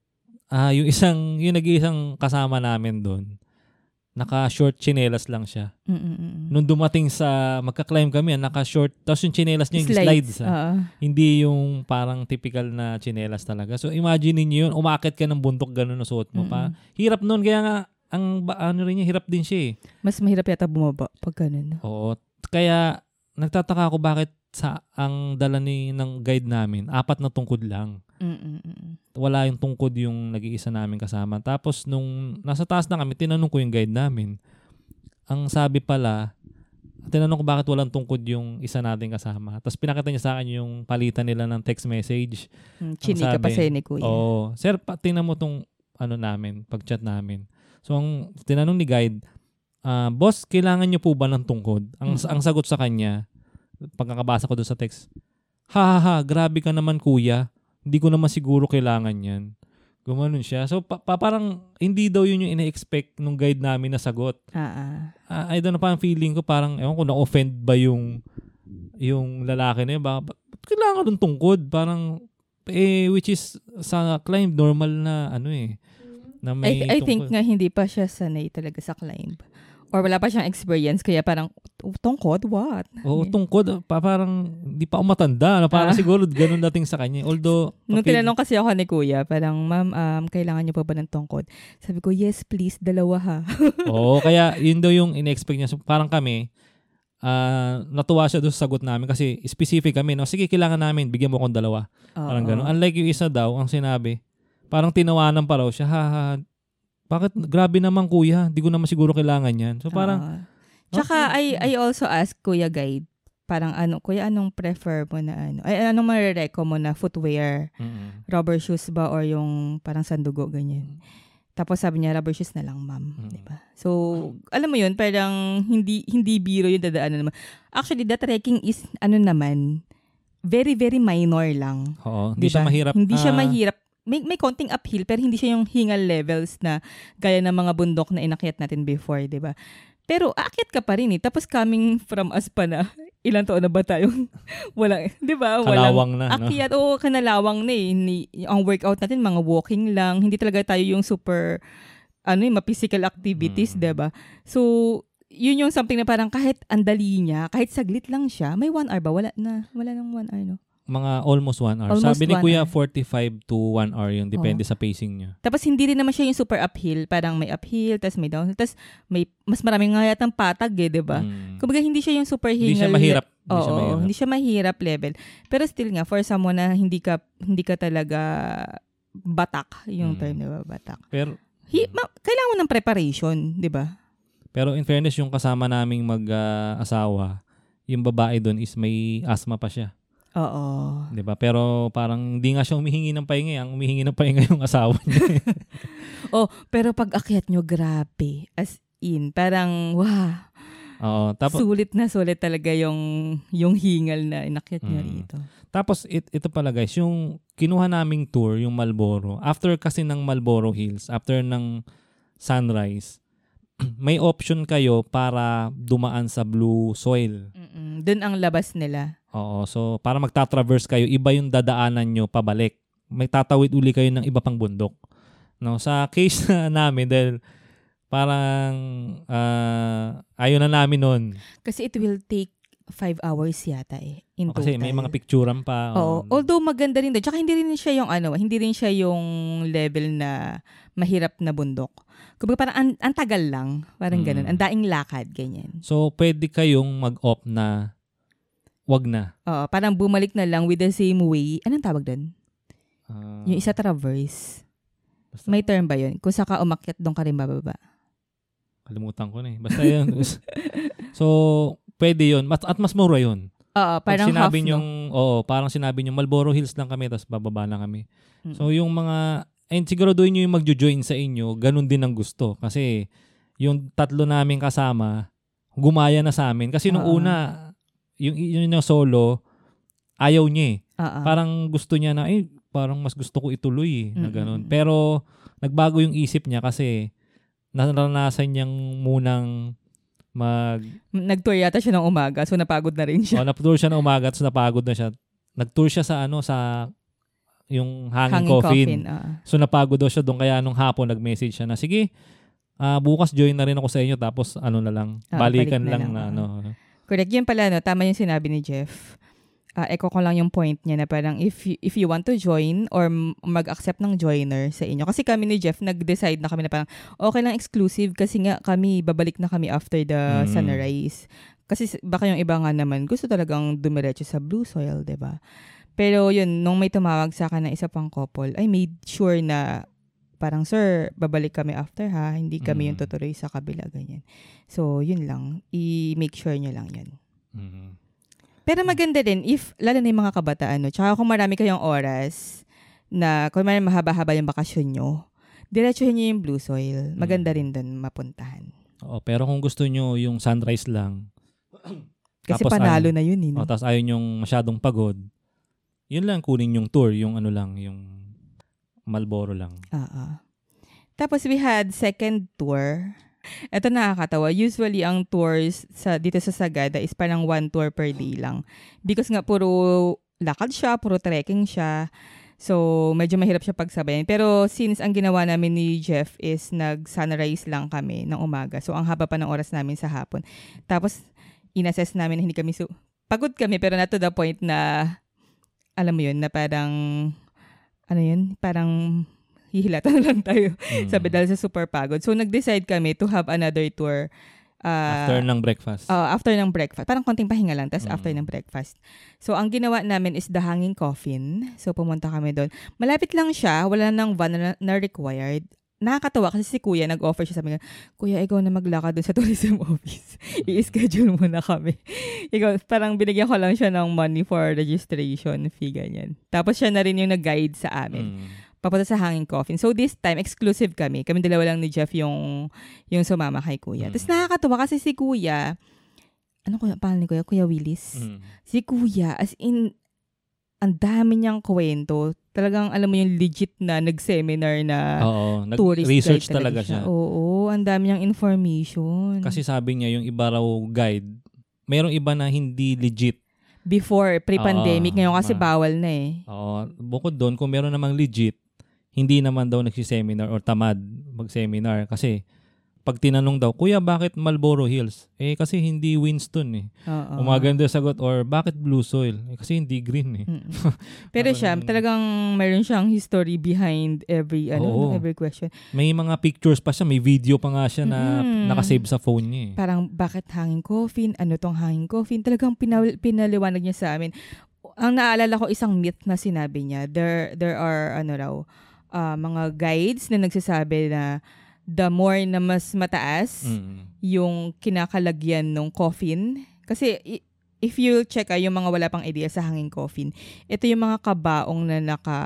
Ah, yung isang, yung nag-iisang kasama namin doon, naka-short chinelas lang siya. Mm-mm. Nung dumating sa, magka-climb kami, naka-short, tapos yung chinelas niya yung slides. ah. Oo. Hindi yung parang typical na chinelas talaga. So, imagine niyo yun, umakit ka ng bundok ganun na suot mo. Pa. Hirap nun, kaya nga, ang ba- ano rin niya, hirap din siya eh. Mas mahirap yata bumaba pag ganun. Oo. Kaya, nagtataka ako bakit sa ang dala ni ng guide namin, apat na tungkod lang. Mm-mm. Wala yung tungkod yung nag-iisa namin kasama. Tapos, nung nasa taas na kami, tinanong ko yung guide namin. Ang sabi pala, tinanong ko bakit walang tungkod yung isa natin kasama. Tapos pinakita niya sa akin yung palitan nila ng text message. Mm, chinika pa sabi, sa'yo ni Kuya. Oo. Sir, pa, tingnan mo tong ano namin, pag-chat namin. So, ang tinanong ni guide, ah, boss, kailangan niyo po ba ng tungkod? Ang, Mm. ang sagot sa kanya, pagkakabasa ko doon sa text, ha ha ha, grabe ka naman kuya. Hindi ko naman siguro kailangan yan. Gumanon siya. So, pa, pa, parang hindi daw yun yung ina-expect nung guide namin na sagot. Ah, Uh, I don't know, parang feeling ko, parang, ewan ko, na-offend ba yung yung lalaki na yun? Baka, ba't kailangan ng tungkod? Parang, eh, which is, sa climb, normal na, ano eh, na may I, I think tungkod. nga hindi pa siya sanay talaga sa climb. Or wala pa siyang experience, kaya parang, tungkod, what? Oo, tungkod. Pa, parang, di pa ako matanda. Na parang Ah. siguro ganun dating sa kanya. Although, Nung papil- tinanong kasi ako ni Kuya, parang, ma'am, um, kailangan niyo pa ba ng tungkod? Sabi ko, yes, please, dalawa ha. Oo, kaya yun daw yung in-expect niya. So, parang kami, ah, natuwa siya doon sa sagot namin kasi specific kami. No? Sige, kailangan namin. Bigyan mo akong dalawa. Parang Oo. gano'n. Unlike yung isa daw, ang sinabi, parang tinawanan pa raw siya. Ha, ha, bakit? Grabe naman kuya. Di ko naman siguro kailangan yan. So parang, Oo. Tsaka, I, I also ask Kuya Guide, parang ano, Kuya, anong prefer mo na ano? Ay, anong marireco mo na footwear? mm Rubber shoes ba or yung parang sandugo, ganyan? Tapos sabi niya, rubber shoes na lang, ma'am. Mm. Diba? So, alam mo yun, parang hindi hindi biro yung dadaanan naman. Actually, the trekking is, ano naman, very, very minor lang. Oo, hindi Diba? siya mahirap. Hindi siya ah, mahirap. May, may konting uphill, pero hindi siya yung hingal levels na gaya ng mga bundok na inakyat natin before, di ba? Pero aakyat ka pa rin eh. Tapos coming from us pa na, ilang taon na ba tayong wala, di ba? Kalawang na, no? Akyat, oo, kanalawang na eh. Ni, ang workout natin, mga walking lang. Hindi talaga tayo yung super, ano yung physical activities, Hmm. di ba? So, yun yung something na parang kahit andali niya, kahit saglit lang siya, may one hour ba? Wala na. Wala nang one hour, no? Mga almost one hour. Almost Sabi ni one Kuya, hour. forty-five to one hour yun. Depende sa pacing niya. Tapos hindi rin naman siya yung super uphill. Parang may uphill, tapos may downhill, tapos may mas maraming nga yatang patag eh, di ba? Mm. Kumbaga hindi siya yung super Hindi hingal. siya mahirap. Hindi Oo, siya mahirap. hindi siya mahirap level. Pero still nga, for someone na hindi ka hindi ka talaga batak, yung Mm. term na batak. Pero, Hi, ma- kailangan mo ng preparation, di ba? pero in fairness, yung kasama naming mag-asawa, yung babae doon is may asthma pa siya. Oo. 'Di ba? Pero parang hindi nga siya humihingi ng pahinga. Ang humihingi ng pahinga yung asawa niya. Oh, pero pag akyat nyo, grabe. As in, parang, wow. Oo. Tapos, Sulit na sulit talaga yung yung hingal na inakyat nyo Mm. rito. tapos it, ito pala guys, yung kinuha naming tour, yung Marlboro. After kasi ng Marlboro Hills, after ng sunrise, may option kayo para dumaan sa blue soil. Mm-mm. Doon ang labas nila. Oo, so para magta-traverse kayo, iba yung dadaanan nyo pabalik. May tatawid uli kayo ng iba pang bundok. No, sa case na namin dahil parang uh, ayaw na namin noon. Kasi it will take five hours yata eh. In O, kasi total. may mga picturean pa. Oo. on- Although maganda rin doon. Tsaka hindi rin siya yung ano, hindi rin siya yung level na mahirap na bundok. Kumbaga parang an- ang tagal lang. Parang Mm. ganun. Ang daing lakad, ganyan. So pwede kayong mag-opt na wag na. Oo. Parang bumalik na lang with the same way. Anong tawag doon? Ah, Yung isa traverse. basta- May term ba yun? Kung saka umakyat doon ka rin bababa. Kalimutan ko na eh. Basta yun. So, pwede yun. Mas, at mas mura yun. Oo. Pag Parang half, sinabi no? nyong, oo, parang sinabi nyo, Marlboro Hills lang kami, tapos bababa lang kami. Mm. So, yung mga, and siguraduhin nyo yung magjo-join sa inyo, ganun din ang gusto. Kasi, yung tatlo namin kasama, gumaya na sa amin. Kasi nung Oo. una, yung, yung, yung solo, ayaw niya eh. Oo. Parang gusto niya na, eh, parang mas gusto ko ituloy eh, na Mm-mm. ganun. Pero, nagbago yung isip niya kasi, naranasan niyang munang mag, Nag-tour yata siya ng umaga, so napagod na rin siya. oh, nag-tour siya ng umaga, tapos napagod na siya. Nag-tour siya sa ano, sa, yung hanging, Hanging coffin. coffin. oo. So, napagod daw siya doon, kaya nung hapon, nag-message siya na, sige, ah bukas join na rin ako sa inyo, tapos ano na lang, Ah, balikan balik na lang, lang, na ah. ano. Correct. Yun pala, no? Tama yung sinabi ni Jeff. Ah, echo ko lang yung point niya na parang if you, if you want to join or m- mag-accept ng joiner sa inyo. Kasi kami ni Jeff, nag-decide na kami na parang okay lang exclusive kasi nga kami, babalik na kami after the Mm. sunrise. Kasi s- baka yung iba nga naman, gusto talagang dumiretso sa blue soil, 'di ba? Pero yun, nung may tumawag sa akin na isa pang couple, I made sure na parang, sir, babalik kami after ha. Hindi kami Mm. yung tutuloy sa kabila, ganyan. So, yun lang. I-make sure nyo lang yun. Mhm. Pero maganda din, if, lalo na yung mga kabataan, no? Tsaka kung marami kayong oras, na kung may mahaba-haba yung bakasyon nyo, diretsuhin nyo yung blue soil. Maganda rin doon mapuntahan. Oo, pero kung gusto nyo yung sunrise lang, Kasi Tapos panalo ano, na yun, eh. no? o, tapos ayaw nyong masyadong pagod, yun lang kunin yung tour, yung ano lang, yung Marlboro lang. Oo. Tapos we had second tour. Ito nakakatawa. Usually ang tours sa dito sa Sagada is parang one tour per day lang. Because nga puro lakad siya, puro trekking siya. So medyo mahirap siya pagsabayan. Pero since ang ginawa namin ni Jeff is nag-sunrise lang kami ng umaga. So ang haba pa ng oras namin sa hapon. Tapos inassess namin na hindi kami su- pagod kami pero not to the point na alam mo yun, na parang ano yun, parang hihilata na lang tayo. Mm. Sabi dahil sa super pagod. So, nag-decide kami to have another tour. Uh, After ng breakfast. uh, after ng breakfast. Parang konting pahinga lang. Tapos Mm. after ng breakfast. So, ang ginawa namin is the Hanging Coffin. So, pumunta kami doon. Malapit lang siya. Wala nang van na, na required. Nakakatawa kasi si Kuya nag-offer siya sa amin. Kuya, ikaw na maglakad doon sa tourism office. I-schedule mo na kami. Ikaw, parang binigyan ko lang siya ng money for registration fee, ganyan. Tapos siya na rin yung nag-guide sa amin. Mm. papunta sa hanging coffin. So this time, exclusive kami. Kami dalawa lang ni Jeff yung, yung sumama kay Kuya. Mm. Tapos nakakatuwa kasi si Kuya, ano ko, paano ni Kuya? Kuya Willis. Mm. Si Kuya, as in, ang dami niyang kwento. Talagang alam mo yung legit na nag-seminar na Oo, tourist nag-research guide talaga siya. Oo, ang dami niyang information. Kasi sabi niya yung iba raw guide, mayroong iba na hindi legit. Before, pre-pandemic. Oo, ngayon kasi ma- bawal na eh. Oo. Bukod doon, kung meron namang legit, hindi naman daw nagsiseminar or tamad mag-seminar. Kasi pag tinanong daw, Kuya, bakit Marlboro Hills? Eh, kasi hindi Winston eh. Oo. Umaganda sagot, or bakit Blue Soil? Eh, kasi hindi green eh. Pero siya, talagang meron siyang history behind every ano, Oo. every question. May mga pictures pa siya, may video pa nga siya na mm-hmm. nakasave sa phone niya eh. Parang, bakit hanging coffin? Ano tong hanging coffin? Talagang pinal- pinaliwanag niya sa amin. Ang naalala ko, isang myth na sinabi niya. There, there are, ano raw, uh, mga guides na nagsasabi na the more na mas mataas mm. yung kinakalagyan ng coffin. Kasi if you check ah, yung mga wala pang idea sa hanging coffin, ito yung mga kabaong na naka...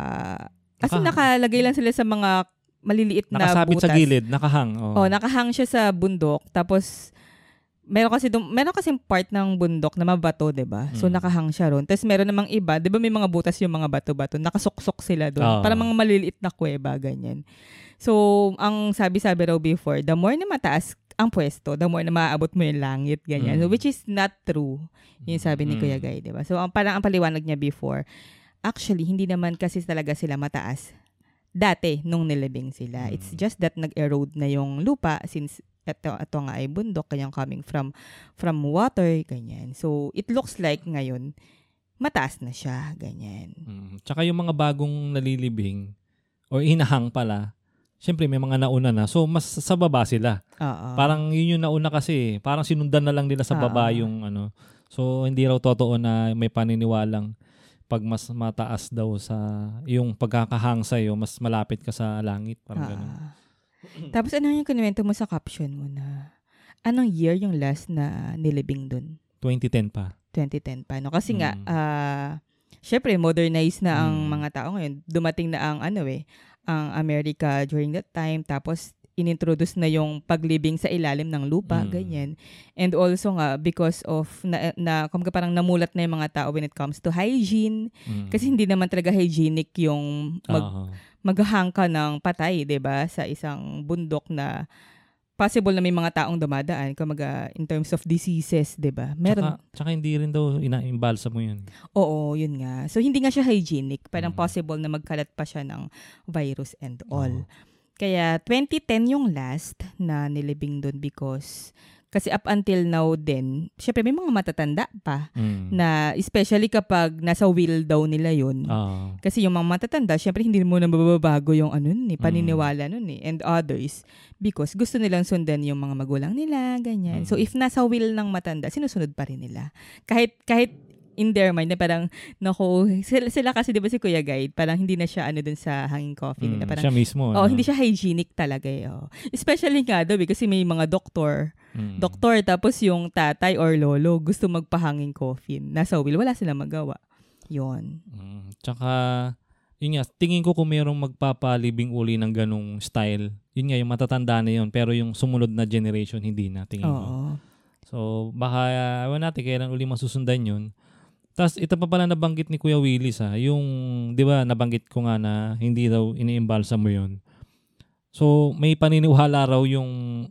As in, nakalagay lang sila sa mga maliliit na nakasabit butas. Sa gilid, nakahang. Oh. oh, nakahang siya sa bundok. Tapos, meron kasi dum- meron kasi part ng bundok na mabato, 'di ba? So mm. nakahang siya ron. Tapos meron namang iba, 'di ba may mga butas yung mga bato-bato, nakasuksok sila doon. Oh. Para mga maliliit na kuweba ganyan. So, ang sabi-sabi raw before, the more na mataas ang pwesto, the more na maaabot mo yung langit, ganyan. Mm. So, which is not true. Yung sabi ni mm. Kuya Guy, 'di ba? So, ang parang ang paliwanag niya before, actually hindi naman kasi talaga sila mataas dati nung nilibing sila. Mm. It's just that nag-erode na yung lupa since ito, ito nga ay bundok, kanyang coming from from water, ganyan. So, it looks like ngayon, mataas na siya, ganyan. Mm. Tsaka yung mga bagong nalilibing, or inahang pala, siyempre may mga nauna na, so mas sa baba sila. Uh-uh. Parang yun yung nauna kasi, parang sinundan na lang nila sa baba uh-uh. yung ano. So, hindi raw totoo na may paniniwalang pag mas mataas daw sa, yung pagkakahang sa'yo, mas malapit ka sa langit, parang uh-uh. gano'n. Tapos ano yung kinuwento mo sa caption mo na anong year yung last na nilibing dun? twenty ten pa. twenty ten pa. No? Kasi mm. nga, uh, syempre, modernized na ang mm. mga tao ngayon. Dumating na ang ano eh, ang America during that time. Tapos, inintroduce na yung paglibing sa ilalim ng lupa, mm. ganyan. And also nga, because of, na, na kumbaga parang namulat na yung mga tao when it comes to hygiene. Mm. Kasi hindi naman talaga hygienic yung mag, uh-huh. maghahang ka ng patay, 'di ba, sa isang bundok na possible na may mga taong dumadaan, kumaga in terms of diseases, 'di ba? Meron tsaka, tsaka hindi rin daw ina-imbalsa mo 'yun. Oo, 'yun nga. So hindi nga siya hygienic, parang mm. possible na magkalat pa siya ng virus and all. Oh. Kaya twenty ten yung last na nilibing doon because kasi up until now din, syempre may mga matatanda pa mm. na especially kapag nasa will daw nila yun. Oh. Kasi yung mga matatanda, syempre hindi mo na mababago yung ano nun eh, paniniwala mm. nun eh. And others, because gusto nilang sundan yung mga magulang nila, ganyan. Mm. So if nasa will ng matanda, sinusunod pa rin nila. Kahit, kahit in their mind na parang, naku, sila, sila kasi di ba si Kuya Guide, parang hindi na siya ano dun sa hanging coffin. Mm, na parang, siya mismo. Oh, ano? Hindi siya hygienic talaga eh. Oh. Especially nga daw kasi may mga doktor, mm. doktor tapos yung tatay or lolo gusto magpahanging coffin. Nasa will, wala silang magawa. Yun. Mm, tsaka, yun nga, tingin ko kung mayroong magpapalibing uli ng ganong style, yun nga, yung matatanda na yun, pero yung sumunod na generation, hindi na, tingin ko. Oo. So, baka, ewan natin, kailan uli masusundan yun. Tapos ito pa pala nabanggit ni Kuya Willis ha, yung, di ba, nabanggit ko nga na hindi daw iniimbalsa mo yun. So, may paniniwala raw yung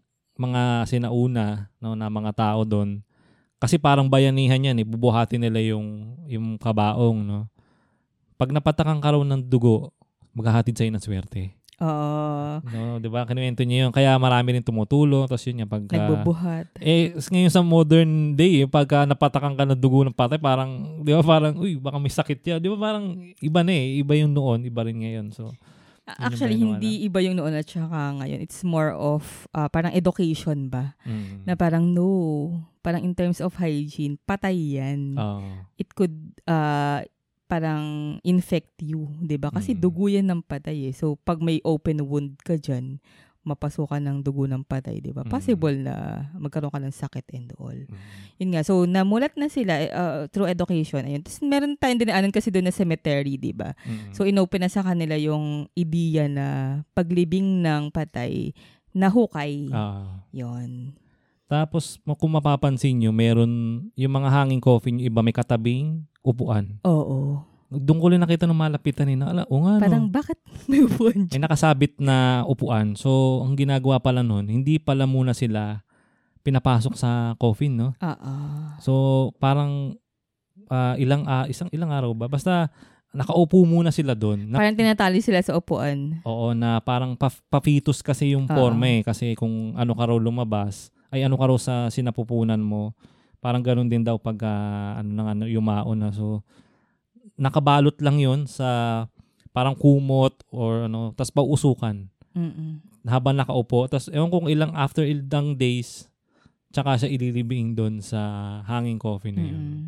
mga sinauna no, na mga tao doon. Kasi parang bayanihan yan, eh, bubuhatin nila yung, yung kabaong. No? Pag napatakan ka raw ng dugo, maghahatid sa'yo ng swerte. Oo. No, 'di ba? Kinuwento niya 'yun. Kaya marami rin tumutulong, tapos 'yun nga pagka nagbubuhat. Eh ngayon sa modern day, eh, pagka napatakan ka ng dugo ng patay, parang 'di ba parang uy, baka may sakit 'yan. 'Di ba parang iba na eh, iba yung noon, iba rin ngayon. So actually hindi iba yung noon at saka ngayon. It's more of uh, parang education ba? Mm. Na parang no, parang in terms of hygiene, patay 'yan. Oh. It could uh parang infect you, 'di ba? Kasi mm. dugo yan ng patay eh. So pag may open wound ka diyan, mapasukan ng dugo ng patay, di ba? Mm. Possible na magkaroon ka ng sakit and all. Mm. Yun nga. So, namulat na sila uh, through education. Ayun. Tapos, meron tayong dinaanan kasi doon na cemetery, di ba? Mm. So, inopen na sa kanila yung ideya na paglibing ng patay na hukay. Ah. Yun. Tapos, kung mapapansin nyo, meron yung mga hanging coffin, yung iba may katabing upuan. Oo. Doon ko lang nakita ng malapitan nila. Ala, o nga, Parang no? bakit may upuan May dyan? nakasabit na upuan. So, ang ginagawa pala nun, hindi pala muna sila pinapasok sa coffin, no? Oo. So, parang uh, ilang uh, isang ilang araw ba? Basta nakaupo muna sila doon. Na, Parang tinatali sila sa upuan. oo, na parang pa, papitos kasi yung Oo. forma eh. Kasi kung ano ka raw lumabas, ay ano ka raw sa sinapupunan mo, parang ganun din daw pag uh, ano nang ano, yumaon na. So, nakabalot lang yon sa parang kumot or ano, tas pausukan Mm-mm. habang nakaupo. Tas ewan kung ilang after ilang days, tsaka siya ililibing doon sa hanging coffin na yun. Mm-mm.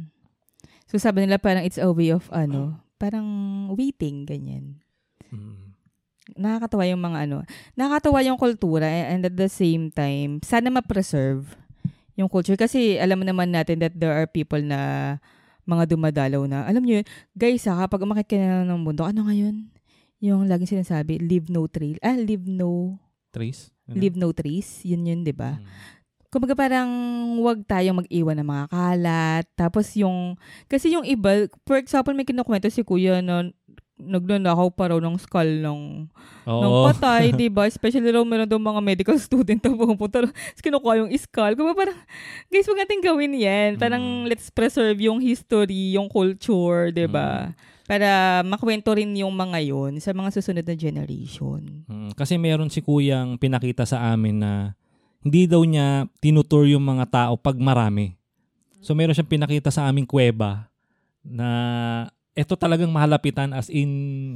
So sabi nila parang it's a way of ano, parang waiting, ganyan. Mm. Nakakatawa yung mga ano, nakakatawa yung kultura and at the same time, sana ma-preserve yung culture. Kasi alam naman natin that there are people na mga dumadalaw na. Alam niyo yun, guys ha, kapag umakit ka na ng bundok, ano ngayon? Yung laging sinasabi, leave no trail. Ah, leave no... Trace? Ano? Leave no trace. Yun yun, di ba? Mm. Kumbaga parang wag tayong mag-iwan ng mga kalat. Tapos yung... Kasi yung iba, for example, may kinukwento si Kuya na nagnanakaw pa raw ng skull ng, Oo. ng patay, di ba? Especially raw meron daw mga medical student na pumunta. Tapos kinukuha yung skull. Kumbaga parang, guys, huwag natin gawin yan. Parang Mm. let's preserve yung history, yung culture, di ba? Mm. Para makwento rin yung mga yun sa mga susunod na generation. Mm. Kasi meron si Kuyang pinakita sa amin na hindi daw niya tinutur yung mga tao pag marami. So meron siyang pinakita sa aming kuweba na ito talagang mahalapitan as in...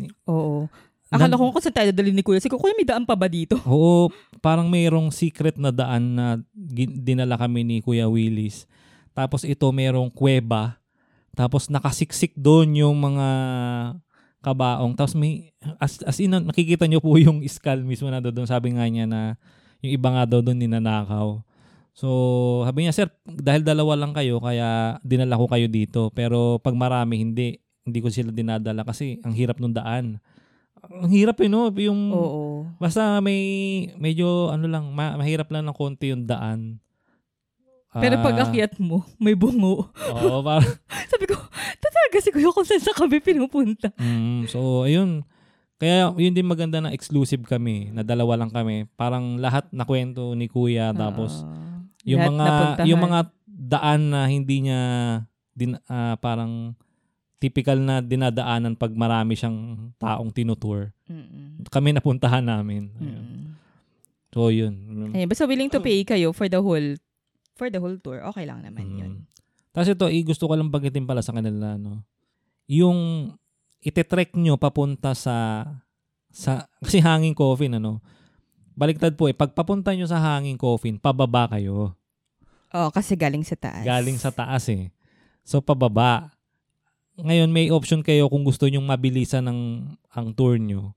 Oo. Akala ko kung saan tayo dadalhin ni Kuya. Sige, Kuya, may daan pa ba dito? Oo, parang mayroong secret na daan na gin- dinala kami ni Kuya Willis. Tapos ito mayroong kuweba. Tapos nakasiksik doon yung mga kabaong. Tapos may, as, as in, nakikita nyo po yung skull mismo na doon. Sabi nga niya na yung iba nga daw doon ninanakaw. So, sabi niya, sir, dahil dalawa lang kayo, kaya dinala ko kayo dito. Pero pag marami, hindi. Hindi ko sila dinadala kasi ang hirap nung daan. Ang hirap eh, no? Yung, Oo. basta may, medyo, ano lang, ma- mahirap lang ng konti yung daan. Pero pag Ah, akyat mo, may bungo. Oo, parang, Sabi ko, talaga si Kuya kung saan sa kami pinupunta. mm, so, ayun. Kaya, yun din maganda na exclusive kami, na dalawa lang kami. Parang lahat na kwento ni Kuya, tapos, Ah, yung lahat mga, napuntahan. yung mga daan na hindi niya, din, ah, parang, typical na dinadaanan pag marami siyang taong tinutour. Mm-mm. Kami napuntahan namin. Ayun. Mm-mm. So, yun. Ayun, basta willing to pay kayo for the whole for the whole tour. Okay lang naman Mm. yun. Tapos ito, eh, gusto ko lang bagitin pala sa kanila, no? Yung ite-trek nyo papunta sa, sa kasi hanging coffin, ano? Baliktad po eh, pag papunta nyo sa hanging coffin, pababa kayo. Oh, kasi galing sa taas. Galing sa taas eh. So, pababa. Ngayon, may option kayo kung gusto nyong mabilisan ng ang tour nyo.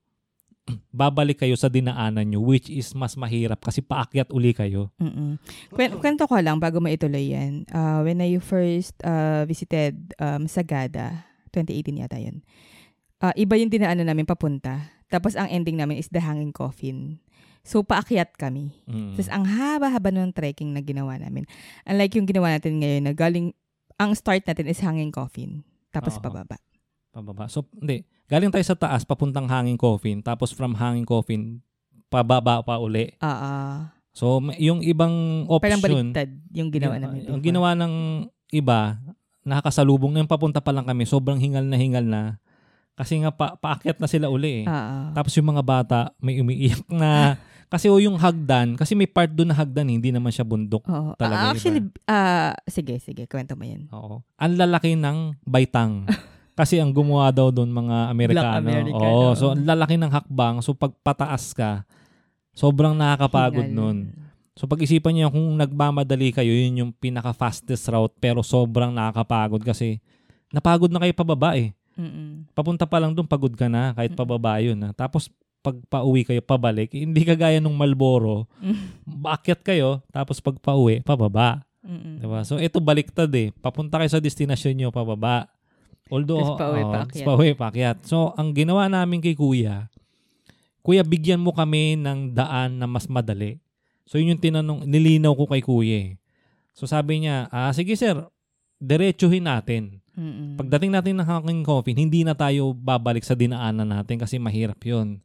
Babalik kayo sa dinaanan nyo, which is mas mahirap kasi paakyat uli kayo. Mm-mm. Kwen- Kwento ko lang bago maituloy yan. Uh, when I first uh, visited um, Sagada, twenty eighteen yata yun, uh, iba yung dinaanan namin papunta. Tapos ang ending namin is the hanging coffin. So, paakyat kami. Mm. Tapos ang haba-haba ng trekking na ginawa namin. Unlike yung ginawa natin ngayon na galing, ang start natin is hanging coffin. Tapos Oo. pababa. Pababa. So, hindi. Galing tayo sa taas, papuntang hanging coffin. Tapos from hanging coffin, pababa pa uli. Ah, So, may- yung ibang uh, parang option, baliktad yung ginawa yung, namin. yung before. ginawa ng iba, nakakasalubong na yung papunta pa lang kami, sobrang hingal na hingal na. Kasi nga, pa, paakyat na sila uli eh. Ah, ah. Tapos yung mga bata, may umiiyak na. Kasi o yung hagdan, kasi may part doon na hagdan, hindi naman siya bundok. Oo. Talaga Ah, actually, ah, sige, sige, kwento mo yan. Oo. Ang lalaki ng baitang. Kasi ang gumawa daw doon mga Amerikano. Americano. Oo. So, ang lalaki ng hakbang. So, pag pataas ka, sobrang nakakapagod Hingal. nun. So, pag-isipan niyo kung nagmamadali kayo, yun yung pinaka-fastest route. Pero sobrang nakakapagod kasi napagod na kayo pababa eh. Mm-mm. Papunta pa lang doon, pagod ka na. Kahit Mm-mm. pababa yun. Ha? Tapos, pag pauwi kayo, pabalik. Hindi kagaya nung Marlboro. Baakyat kayo, tapos pag pauwi, pababa. Mm-mm. Diba? So, ito baliktad eh. Papunta kayo sa destinasyon nyo, pababa. Although, Tapos pauwi, oh, paakyat. tapos pauwi, paakyat. So, ang ginawa namin kay Kuya, Kuya, bigyan mo kami ng daan na mas madali. So, yun yung tinanong, nilinaw ko kay Kuya eh. So, sabi niya, ah, sige sir, diretsuhin natin. Mm-mm. Pagdating natin ng Hanging Coffin, hindi na tayo babalik sa dinaanan natin kasi mahirap yun.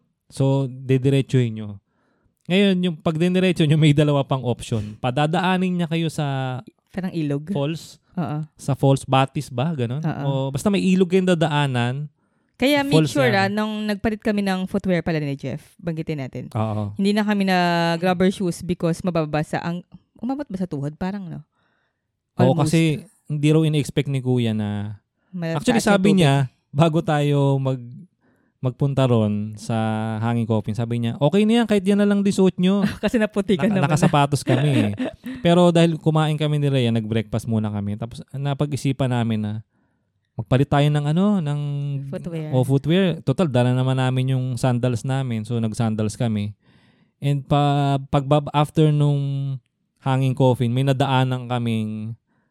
So, didiretsuhin nyo. Ngayon, yung pag diniretso nyo, may dalawa pang option. Padadaanin niya kayo sa Parang ilog. falls. Oo. Sa falls, Batis ba? Ganon? Oo. O basta may ilog kayong dadaanan. Kaya make Falls sure, yan. ah, nung nagpalit kami ng footwear pala ni Jeff, banggitin natin. Oo. Hindi na kami na rubber shoes because mababasa. Ang, umabot ba sa tuhod? Parang, no? Oo, Almost. kasi hindi raw in-expect ni Kuya na... Mataas Actually, yung sabi tubig. niya, bago tayo mag magpunta ron sa Hanging Coffin, sabi niya, okay na yan, kahit yan na lang di suot nyo. Kasi naputi ka Na- naman. nakasapatos kami. Pero dahil kumain kami ni Rhea, nag-breakfast muna kami. Tapos napag-isipan namin na magpalit tayo ng ano, ng Footwear. O footwear. Total, dala naman namin yung sandals namin. So nag-sandals kami. And pa, pag after nung Hanging Coffin, may nadaanan kaming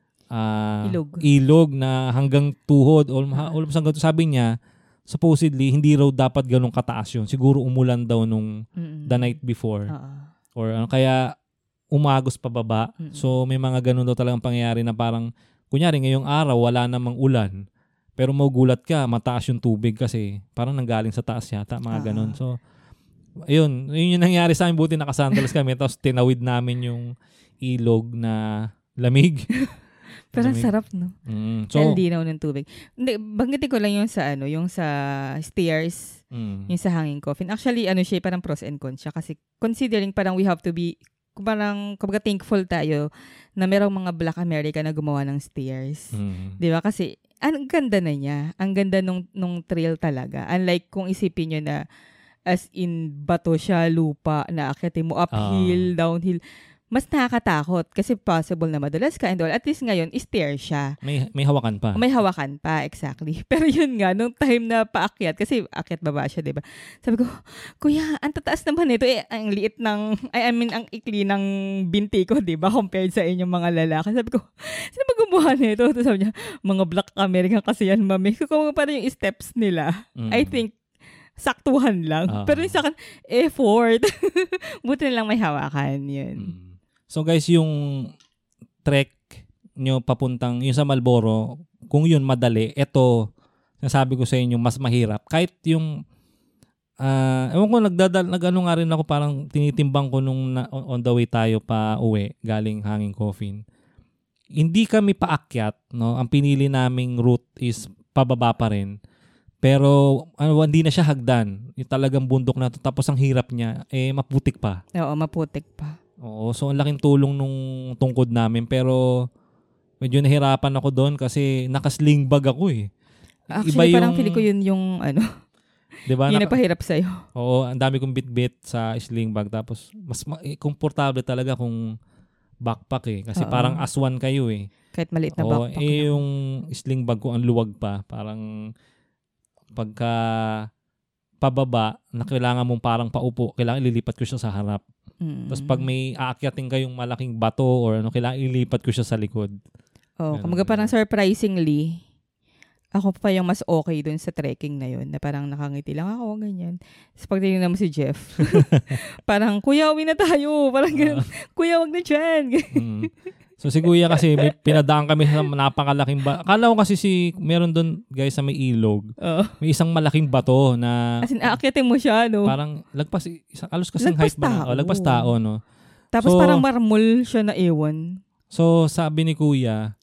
ah, Ilog. ilog na hanggang tuhod. Almost, almost hanggang, sabi niya, supposedly, hindi raw dapat ganun kataas yun. Siguro umulan daw nung Mm-mm. the night before. Oo. Or ano, kaya umagos pababa. Mm-mm. So may mga ganun daw talagang pangyayari na parang, kunyari ngayong araw, wala namang ulan. Pero magugulat ka, mataas yung tubig kasi parang nanggaling sa taas yata, mga Ah. ganun. So, ayun, yun yung nangyari sa amin. Buti nakasandals kami. Tapos tinawid namin yung ilog na lamig. Pero ang Lamig. sarap, no? Mm, So, so, linaw ng tubig. Hindi, banggitin ko lang yung sa, ano, yung sa stairs, mm, yung sa Hanging Coffin. Actually, ano siya, parang pros and cons siya. Kasi considering parang we have to be, parang, kumbaga thankful tayo na merong mga Black America na gumawa ng stairs. mm, Di ba? Kasi, ang ganda na niya. Ang ganda nung, nung trail talaga. Unlike kung isipin nyo na as in bato siya, lupa, na akyatin mo uphill, downhill. Mas nakakatakot kasi possible na madulas ka and all. At least ngayon, stair siya. may, may hawakan pa. May hawakan pa, exactly. Pero yun nga, nung time na paakyat, kasi akyat baba siya, diba? Sabi ko, Kuya, ang tataas naman ito. Eh, ang liit ng, I mean, ang ikli ng binti ko, diba? Compared sa inyong mga lalaki. Sabi ko, sino ba gumawa nito? Tapos sabi niya, mga Black American kasi yan, mami. Kung parang yung steps nila, Mm. I think, saktuhan lang. Ah. Pero yung sa akin, effort. Buti na lang may hawakan, yun. Mm. So guys, yung trek nyo papuntang, yung sa Marlboro, kung yun madali, eto, nasabi ko sa inyo, mas mahirap. Kahit yung, ah, ewan ko, nagdadal, nag-ano nga rin ako, parang tinitimbang ko nung na, on the way tayo pa uwi, galing Hanging Coffin. Hindi kami paakyat, no? Ang pinili naming route is pababa pa rin. Pero ano, hindi na siya hagdan. Yung talagang bundok na to. Tapos ang hirap niya, eh maputik pa. Oo, maputik pa. Oo, so ang laking tulong nung tungkod namin. Pero medyo nahirapan ako doon kasi nakasling bag ako eh. Actually, parang feeling ko yun yung, ano, diba, yung naka- nagpahirap sa'yo. Oo, ang dami kong bit-bit sa sling bag. Tapos mas ma- eh, komportable talaga kung backpack eh. Kasi Oo. parang aswan kayo eh. Kahit maliit na Oo, backpack. eh lang. yung sling bag ko ang luwag pa. Parang pagka pababa na kailangan mong parang paupo, kailangan ililipat ko siya sa harap. Mm. Tapos pag may aakyatin kayong malaking bato or ano, kailangan ililipat ko siya sa likod. Oh, Ganun, kumaga parang ganun. surprisingly, ako pa yung mas okay dun sa trekking na yun, na parang nakangiti lang ako, ganyan. Tapos pag tinignan mo si Jeff, parang, Kuya, uwi na tayo. Parang ganun, Kuya, wag na dyan. Mm. So si Kuya kasi may pinadaan kami sa napakalaking bato. Akala ko kasi si meron doon guys sa may ilog. Oo. May isang malaking bato na As in, aakyatin mo siya, no? parang lagpas isang alos kasing Lagpas height ba? na- tao. Oh, lagpas tao no. Tapos so- parang marmol siya na ewan. So sabi ni Kuya,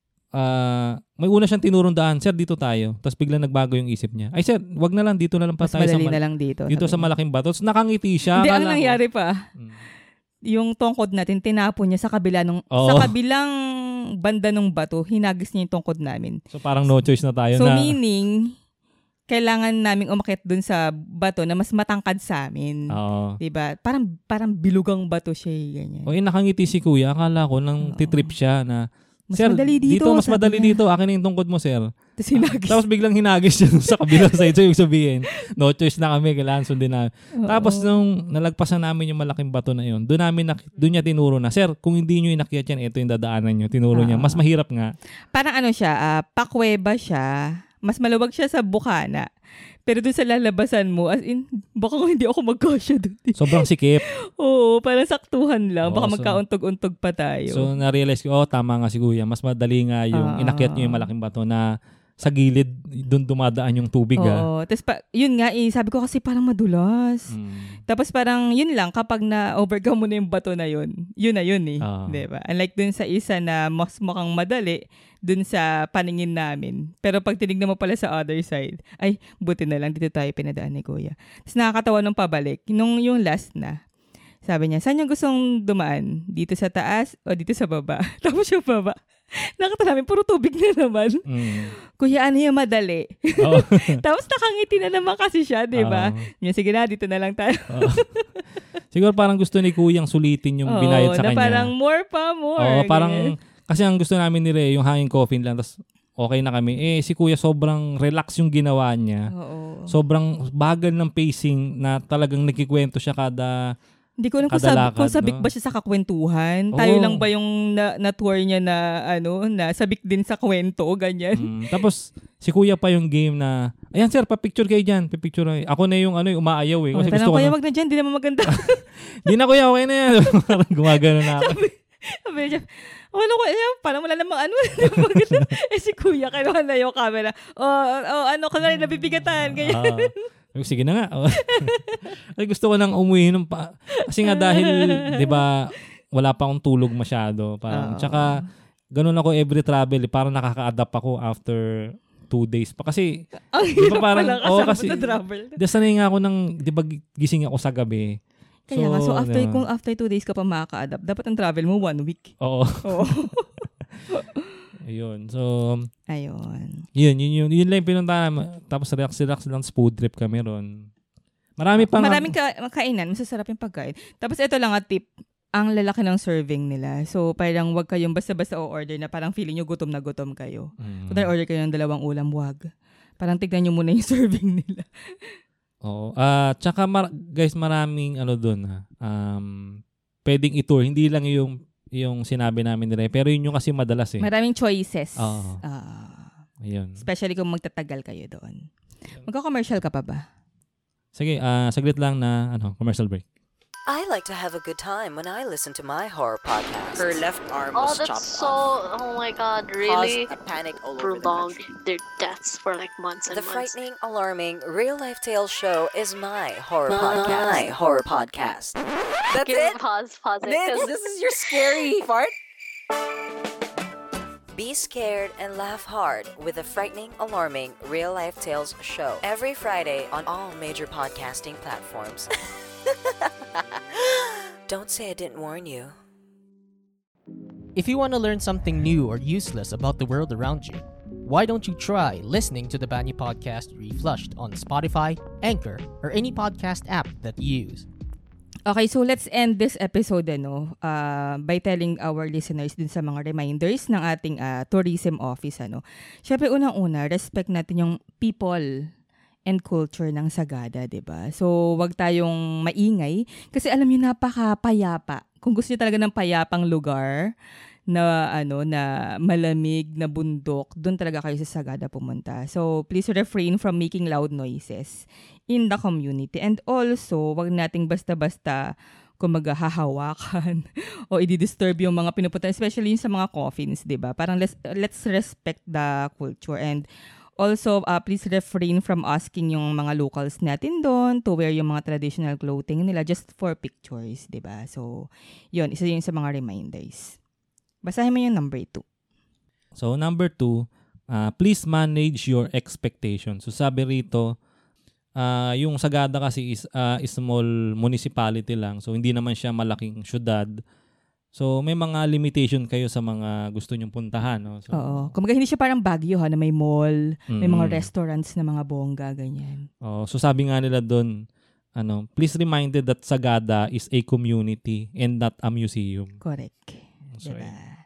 ah may una siyang tinurong daan, sir dito tayo. Tapos biglang nagbago yung isip niya. Ay sir, wag na lang dito na lang pa Mas tayo sa madali mal- na lang dito. dito sabi sa niya. malaking bato. Tapos nakangiti siya. Hindi, ang Akala ko- nangyari pa, Mm. yung tungkod natin, tinapon niya sa kabila nung, Oo. sa kabilang banda ng bato, hinagis niya yung tungkod namin. So parang no choice na tayo So na. meaning, kailangan naming umakyat dun sa bato na mas matangkad sa amin. Oo. Diba? Parang parang bilugang bato siya, eh, ganyan. O eh, nakangiti si Kuya. Akala ko nang Oo. titrip siya na, Mas sir, madali dito, mas sabi madali niya. dito. Akin na yung tungkod mo, sir. Tapos hinagis. Tapos biglang hinagis siya sa kabilang side. So, yung sabihin, no choice na kami, kailangan sundin na. Tapos, nung nalagpasan namin yung malaking bato na yun, doon namin, nak- doon niya tinuro na, sir, kung hindi nyo inakyat yan, ito yung dadaanan nyo. Tinuro niya. Mas mahirap nga. Parang ano siya, uh, pakweba siya. Mas maluwag siya sa bukana. Pero doon sa lalabasan mo, as in, baka hindi ako magkasya doon. Sobrang sikip. Oo, parang saktuhan lang. Baka Oo, so, magkauntog-untog pa tayo. So, na-realize ko, oh, tama nga si Kuya. Mas madali nga yung uh, inakyat nyo yung malaking bato na sa gilid, doon dumadaan yung tubig. Oo. Tapos, pa, yun nga, eh, sabi ko kasi parang madulas. Mm. Tapos parang, yun lang, kapag na-overcome mo na yung bato na yun, yun na yun eh. Uh. Diba? Unlike dun sa isa na mas mukhang madali, dun sa paningin namin. Pero pag tinignan mo pala sa other side, ay, buti na lang, dito tayo pinadaan ni Kuya. Tapos nakakatawa nung pabalik. Nung yung last na, sabi niya, saan yung gustong dumaan? Dito sa taas o dito sa baba? Tapos yung baba, nakita namin, puro tubig na naman. Mm. Kuya, ano yung madali? Oh. Tapos nakangiti na naman kasi siya, di ba? Uh. Sige na, dito na lang tayo. Uh. Siguro parang gusto ni Kuyang sulitin yung binayad sa na kanya. Parang more pa, more. Oo, parang, ganyan. Kasi ang gusto namin ni Rhea, yung hanging coffin lang, tapos okay na kami. Eh, si Kuya sobrang relax yung ginawa niya. Oo. Sobrang bagal ng pacing na talagang nagkikwento siya kada Hindi ko alam kung, sab- kung sabik no? ba siya sa kakwentuhan. Oo. Tayo lang ba yung na- na-tour niya na, ano, na sabik din sa kwento, ganyan. Mm, tapos, si Kuya pa yung game na, ayan sir, pa-picture kayo dyan. Pa-picture kayo. Ako na yung ano, yung umaayaw eh. Kasi oh, gusto ko Kuya, na, wag na dyan, di naman maganda. Di na Kuya, okay na yan. Parang gumagano na ako. Sabi niya, oh, ano ko, eh, parang wala namang ano. Eh, si Kuya, kinuha na yung camera. Oh, oh ano ka na rin, nabibigatan. Ganyan. Uh, sige na nga. Ay, gusto ko nang umuwi nung pa. Kasi nga dahil, di ba, wala pa akong tulog masyado. Parang, uh, tsaka, ganun ako every travel. Eh, parang nakaka-adapt ako after two days pa. Kasi, di ba parang, oh, kasi, di sanay nga ako ng, di ba, gising ako sa gabi. Kaya so, nga, so after uh, kung after two days ka pa makaka-adapt, dapat ang travel mo one week. Oo. Oo. Ayun. So, ayun. Yun, yun, yun. Yun lang yung pinunta namin. Tapos relax-relax lang food trip kami ron. Marami pang... Maraming ka- kainan. Masasarap yung pagkain. Tapos ito lang ang tip. Ang lalaki ng serving nila. So, parang wag kayong basta-basta o-order na parang feeling nyo gutom na gutom kayo. Mm. Kung na-order kayo ng dalawang ulam, wag. Parang tignan nyo muna yung serving nila. Oo. Uh, tsaka mar- guys, maraming ano doon ha. Um, pwedeng i-tour. Hindi lang yung yung sinabi namin nila. Pero yun yung kasi madalas eh. Maraming choices. Oo. Uh, Ayun. Especially kung magtatagal kayo doon. Magka-commercial ka pa ba? Sige, uh, saglit lang na ano, commercial break. I like to have a good time when I listen to my horror podcast. Her left arm oh, was that's chopped so, off. Oh my god, really? Caused a panic all prolonged over the their deaths for like months and the months. frightening, alarming, real-life tales show is my horror my podcast. My horror podcast. That's Give it? Pause, pause it. This, this is your scary part? Be scared and laugh hard with the frightening, alarming, real-life tales show. Every Friday on all major podcasting platforms. Don't say I didn't warn you. If you want to learn something new or useless about the world around you, why don't you try listening to the Banyu Podcast Reflushed on Spotify, Anchor, or any podcast app that you use. Okay, so let's end this episode ano, uh, by telling our listeners din sa mga reminders ng ating uh, tourism office. Ano. Siyempre, unang-una, respect natin yung people and culture ng Sagada, diba? So, wag tayong maingay kasi alam niyo napaka-payapa. Kung gusto niyo talaga ng payapang lugar na ano na malamig na bundok, doon talaga kayo sa Sagada pumunta. So, please refrain from making loud noises in the community. And also, wag nating basta-basta kung maghahawakan o i-disturb yung mga pinupunta, especially yung sa mga coffins, diba? Parang let's, let's respect the culture. And also, uh, please refrain from asking yung mga locals natin doon to wear yung mga traditional clothing nila just for pictures, diba? So, yun, isa yun sa mga reminders. Basahin mo yung number two. So, number two, uh, please manage your expectations. So, sabi rito, uh, yung Sagada kasi is uh, small municipality lang. So, hindi naman siya malaking syudad. So, may mga limitation kayo sa mga gusto nyong puntahan. No? So, oo. Kumaga, hindi siya parang Baguio ha, na may mall, mm-hmm. may mga restaurants na mga bongga, ganyan. Oh, so, sabi nga nila doon, ano, please reminded that Sagada is a community and not a museum. Correct. So, diba?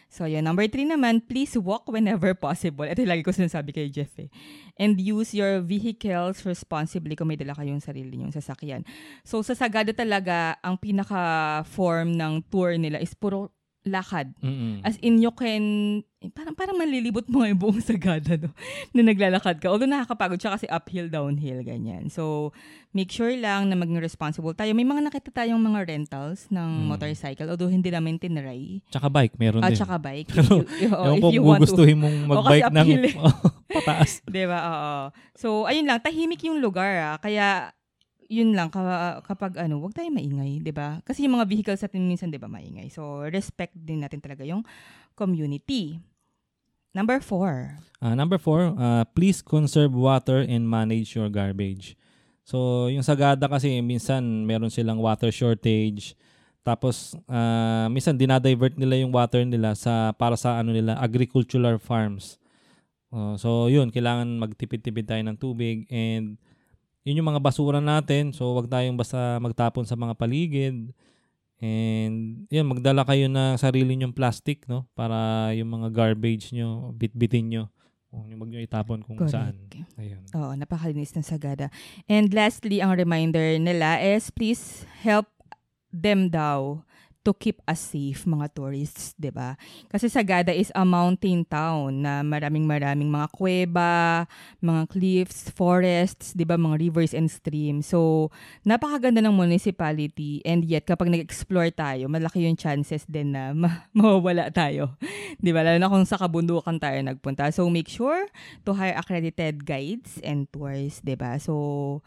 So, yun. Number three naman, please walk whenever possible. Ito yung lagi ko sinasabi kay Jeff eh. And use your vehicles responsibly kung may dala kayong sarili nyong sasakyan. So, sa Sagada talaga, ang pinaka-form ng tour nila is puro lakad. Mm-mm. As in, you can, eh, parang, parang malilibot mo yung buong Sagada, no? Na naglalakad ka. Although nakakapagod siya kasi uphill, downhill, ganyan. So, make sure lang na maging responsible tayo. May mga nakita tayong mga rentals ng Mm. motorcycle, although hindi namin tinry. Tsaka bike, meron Ah, din. tsaka bike. Pero, If you, oh, ewan if ko you kung want to. gugustuhin mong O, kasi mag-bike ng uphill eh. pataas. Diba? Oo. So, ayun lang. Tahimik yung lugar, ah. Kaya, yun lang, ka- kapag ano, wag tayo maingay, 'di ba? Kasi yung mga vehicles natin minsan 'di ba maingay. So, respect din natin talaga yung community. Number four. Uh, number four, uh, please conserve water and manage your garbage. So, yung Sagada kasi minsan meron silang water shortage. Tapos uh, minsan dinadivert nila yung water nila sa para sa ano nila, agricultural farms. Uh, so, yun, kailangan magtipid-tipid tayo ng tubig and yun yung mga basura natin. So, wag tayong basta magtapon sa mga paligid. And, yun, magdala kayo ng sarili nyong plastic, no? Para yung mga garbage nyo, bit-bitin nyo. Huwag nyo itapon kung Correct. saan. Ayun. Oo, napakalinis ng Sagada. And lastly, ang reminder nila is please help them daw to keep us safe, mga tourists, 'di ba? Kasi Sagada is a mountain town na maraming-maraming mga kuweba, mga cliffs, forests, 'di ba, mga rivers and streams. So, napakaganda ng municipality and yet kapag nag-explore tayo, malaki yung chances din na ma- mawawala tayo. 'Di ba? Lalo na kung sa kabundukan tayo nagpunta. So, make sure to hire accredited guides and tours, 'di ba? So,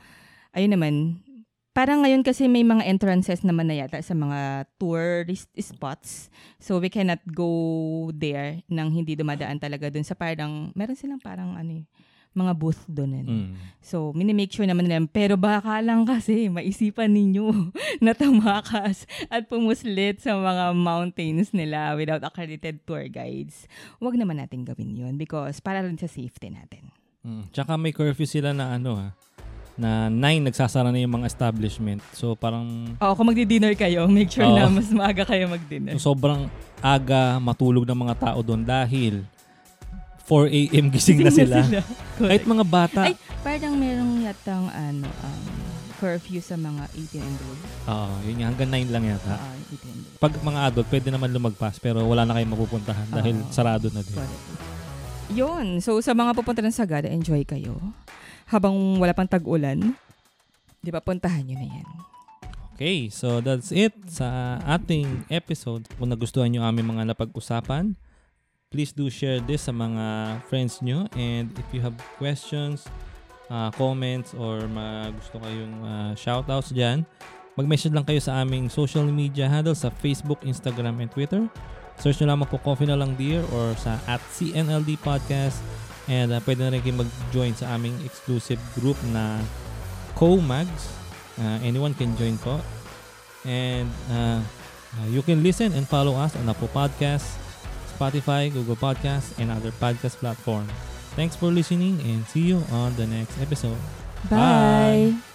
ayun naman. Parang ngayon kasi may mga entrances naman na yata sa mga tourist spots. So, we cannot go there nang hindi dumadaan talaga dun sa parang, meron silang parang ano eh, mga booth dun. Mm. So, minimake sure naman nila. Pero baka lang kasi maisipan ninyo na tumakas at pumuslit sa mga mountains nila without accredited tour guides. Huwag naman natin gawin yun because para rin sa safety natin. Mm. Tsaka may curfew sila na ano ha, na nine nagsasara na yung mga establishment. So parang Oo, kung magdi-dinner kayo, make sure Oo. na mas maaga kayo mag-dinner. so, sobrang aga matulog ng mga tao doon dahil four a.m. gising na sila. Kahit mga bata. Ay, parang merong yatang ano, um, curfew sa mga eighteen and below. Oo, yun nga, hanggang nine lang yata. Oo, eighteen and below. Pag mga adult, pwede naman lumagpas pero wala na kayong mapupuntahan dahil Oo. sarado na din. Correct. Yun. So, sa mga pupunta ng Sagada, enjoy kayo. Habang wala pang tag-ulan, di ba, puntahan nyo na yan. Okay, so that's it sa ating episode. Kung nagustuhan nyo aming mga napag-usapan, please do share this sa mga friends nyo. And if you have questions, uh, comments, or mga gusto kayong uh, shoutouts dyan, mag-message lang kayo sa aming social media handles sa Facebook, Instagram, and Twitter. Search nyo lamang po Coffee na Lang Dear or sa at C N L D Podcast. And uh, pwede na rin kayo mag-join sa aming exclusive group na Co-Mags. Uh, anyone can join po. And uh, uh, you can listen and follow us on Apple Podcasts, Spotify, Google Podcasts, and other podcast platforms. Thanks for listening and see you on the next episode. Bye! Bye.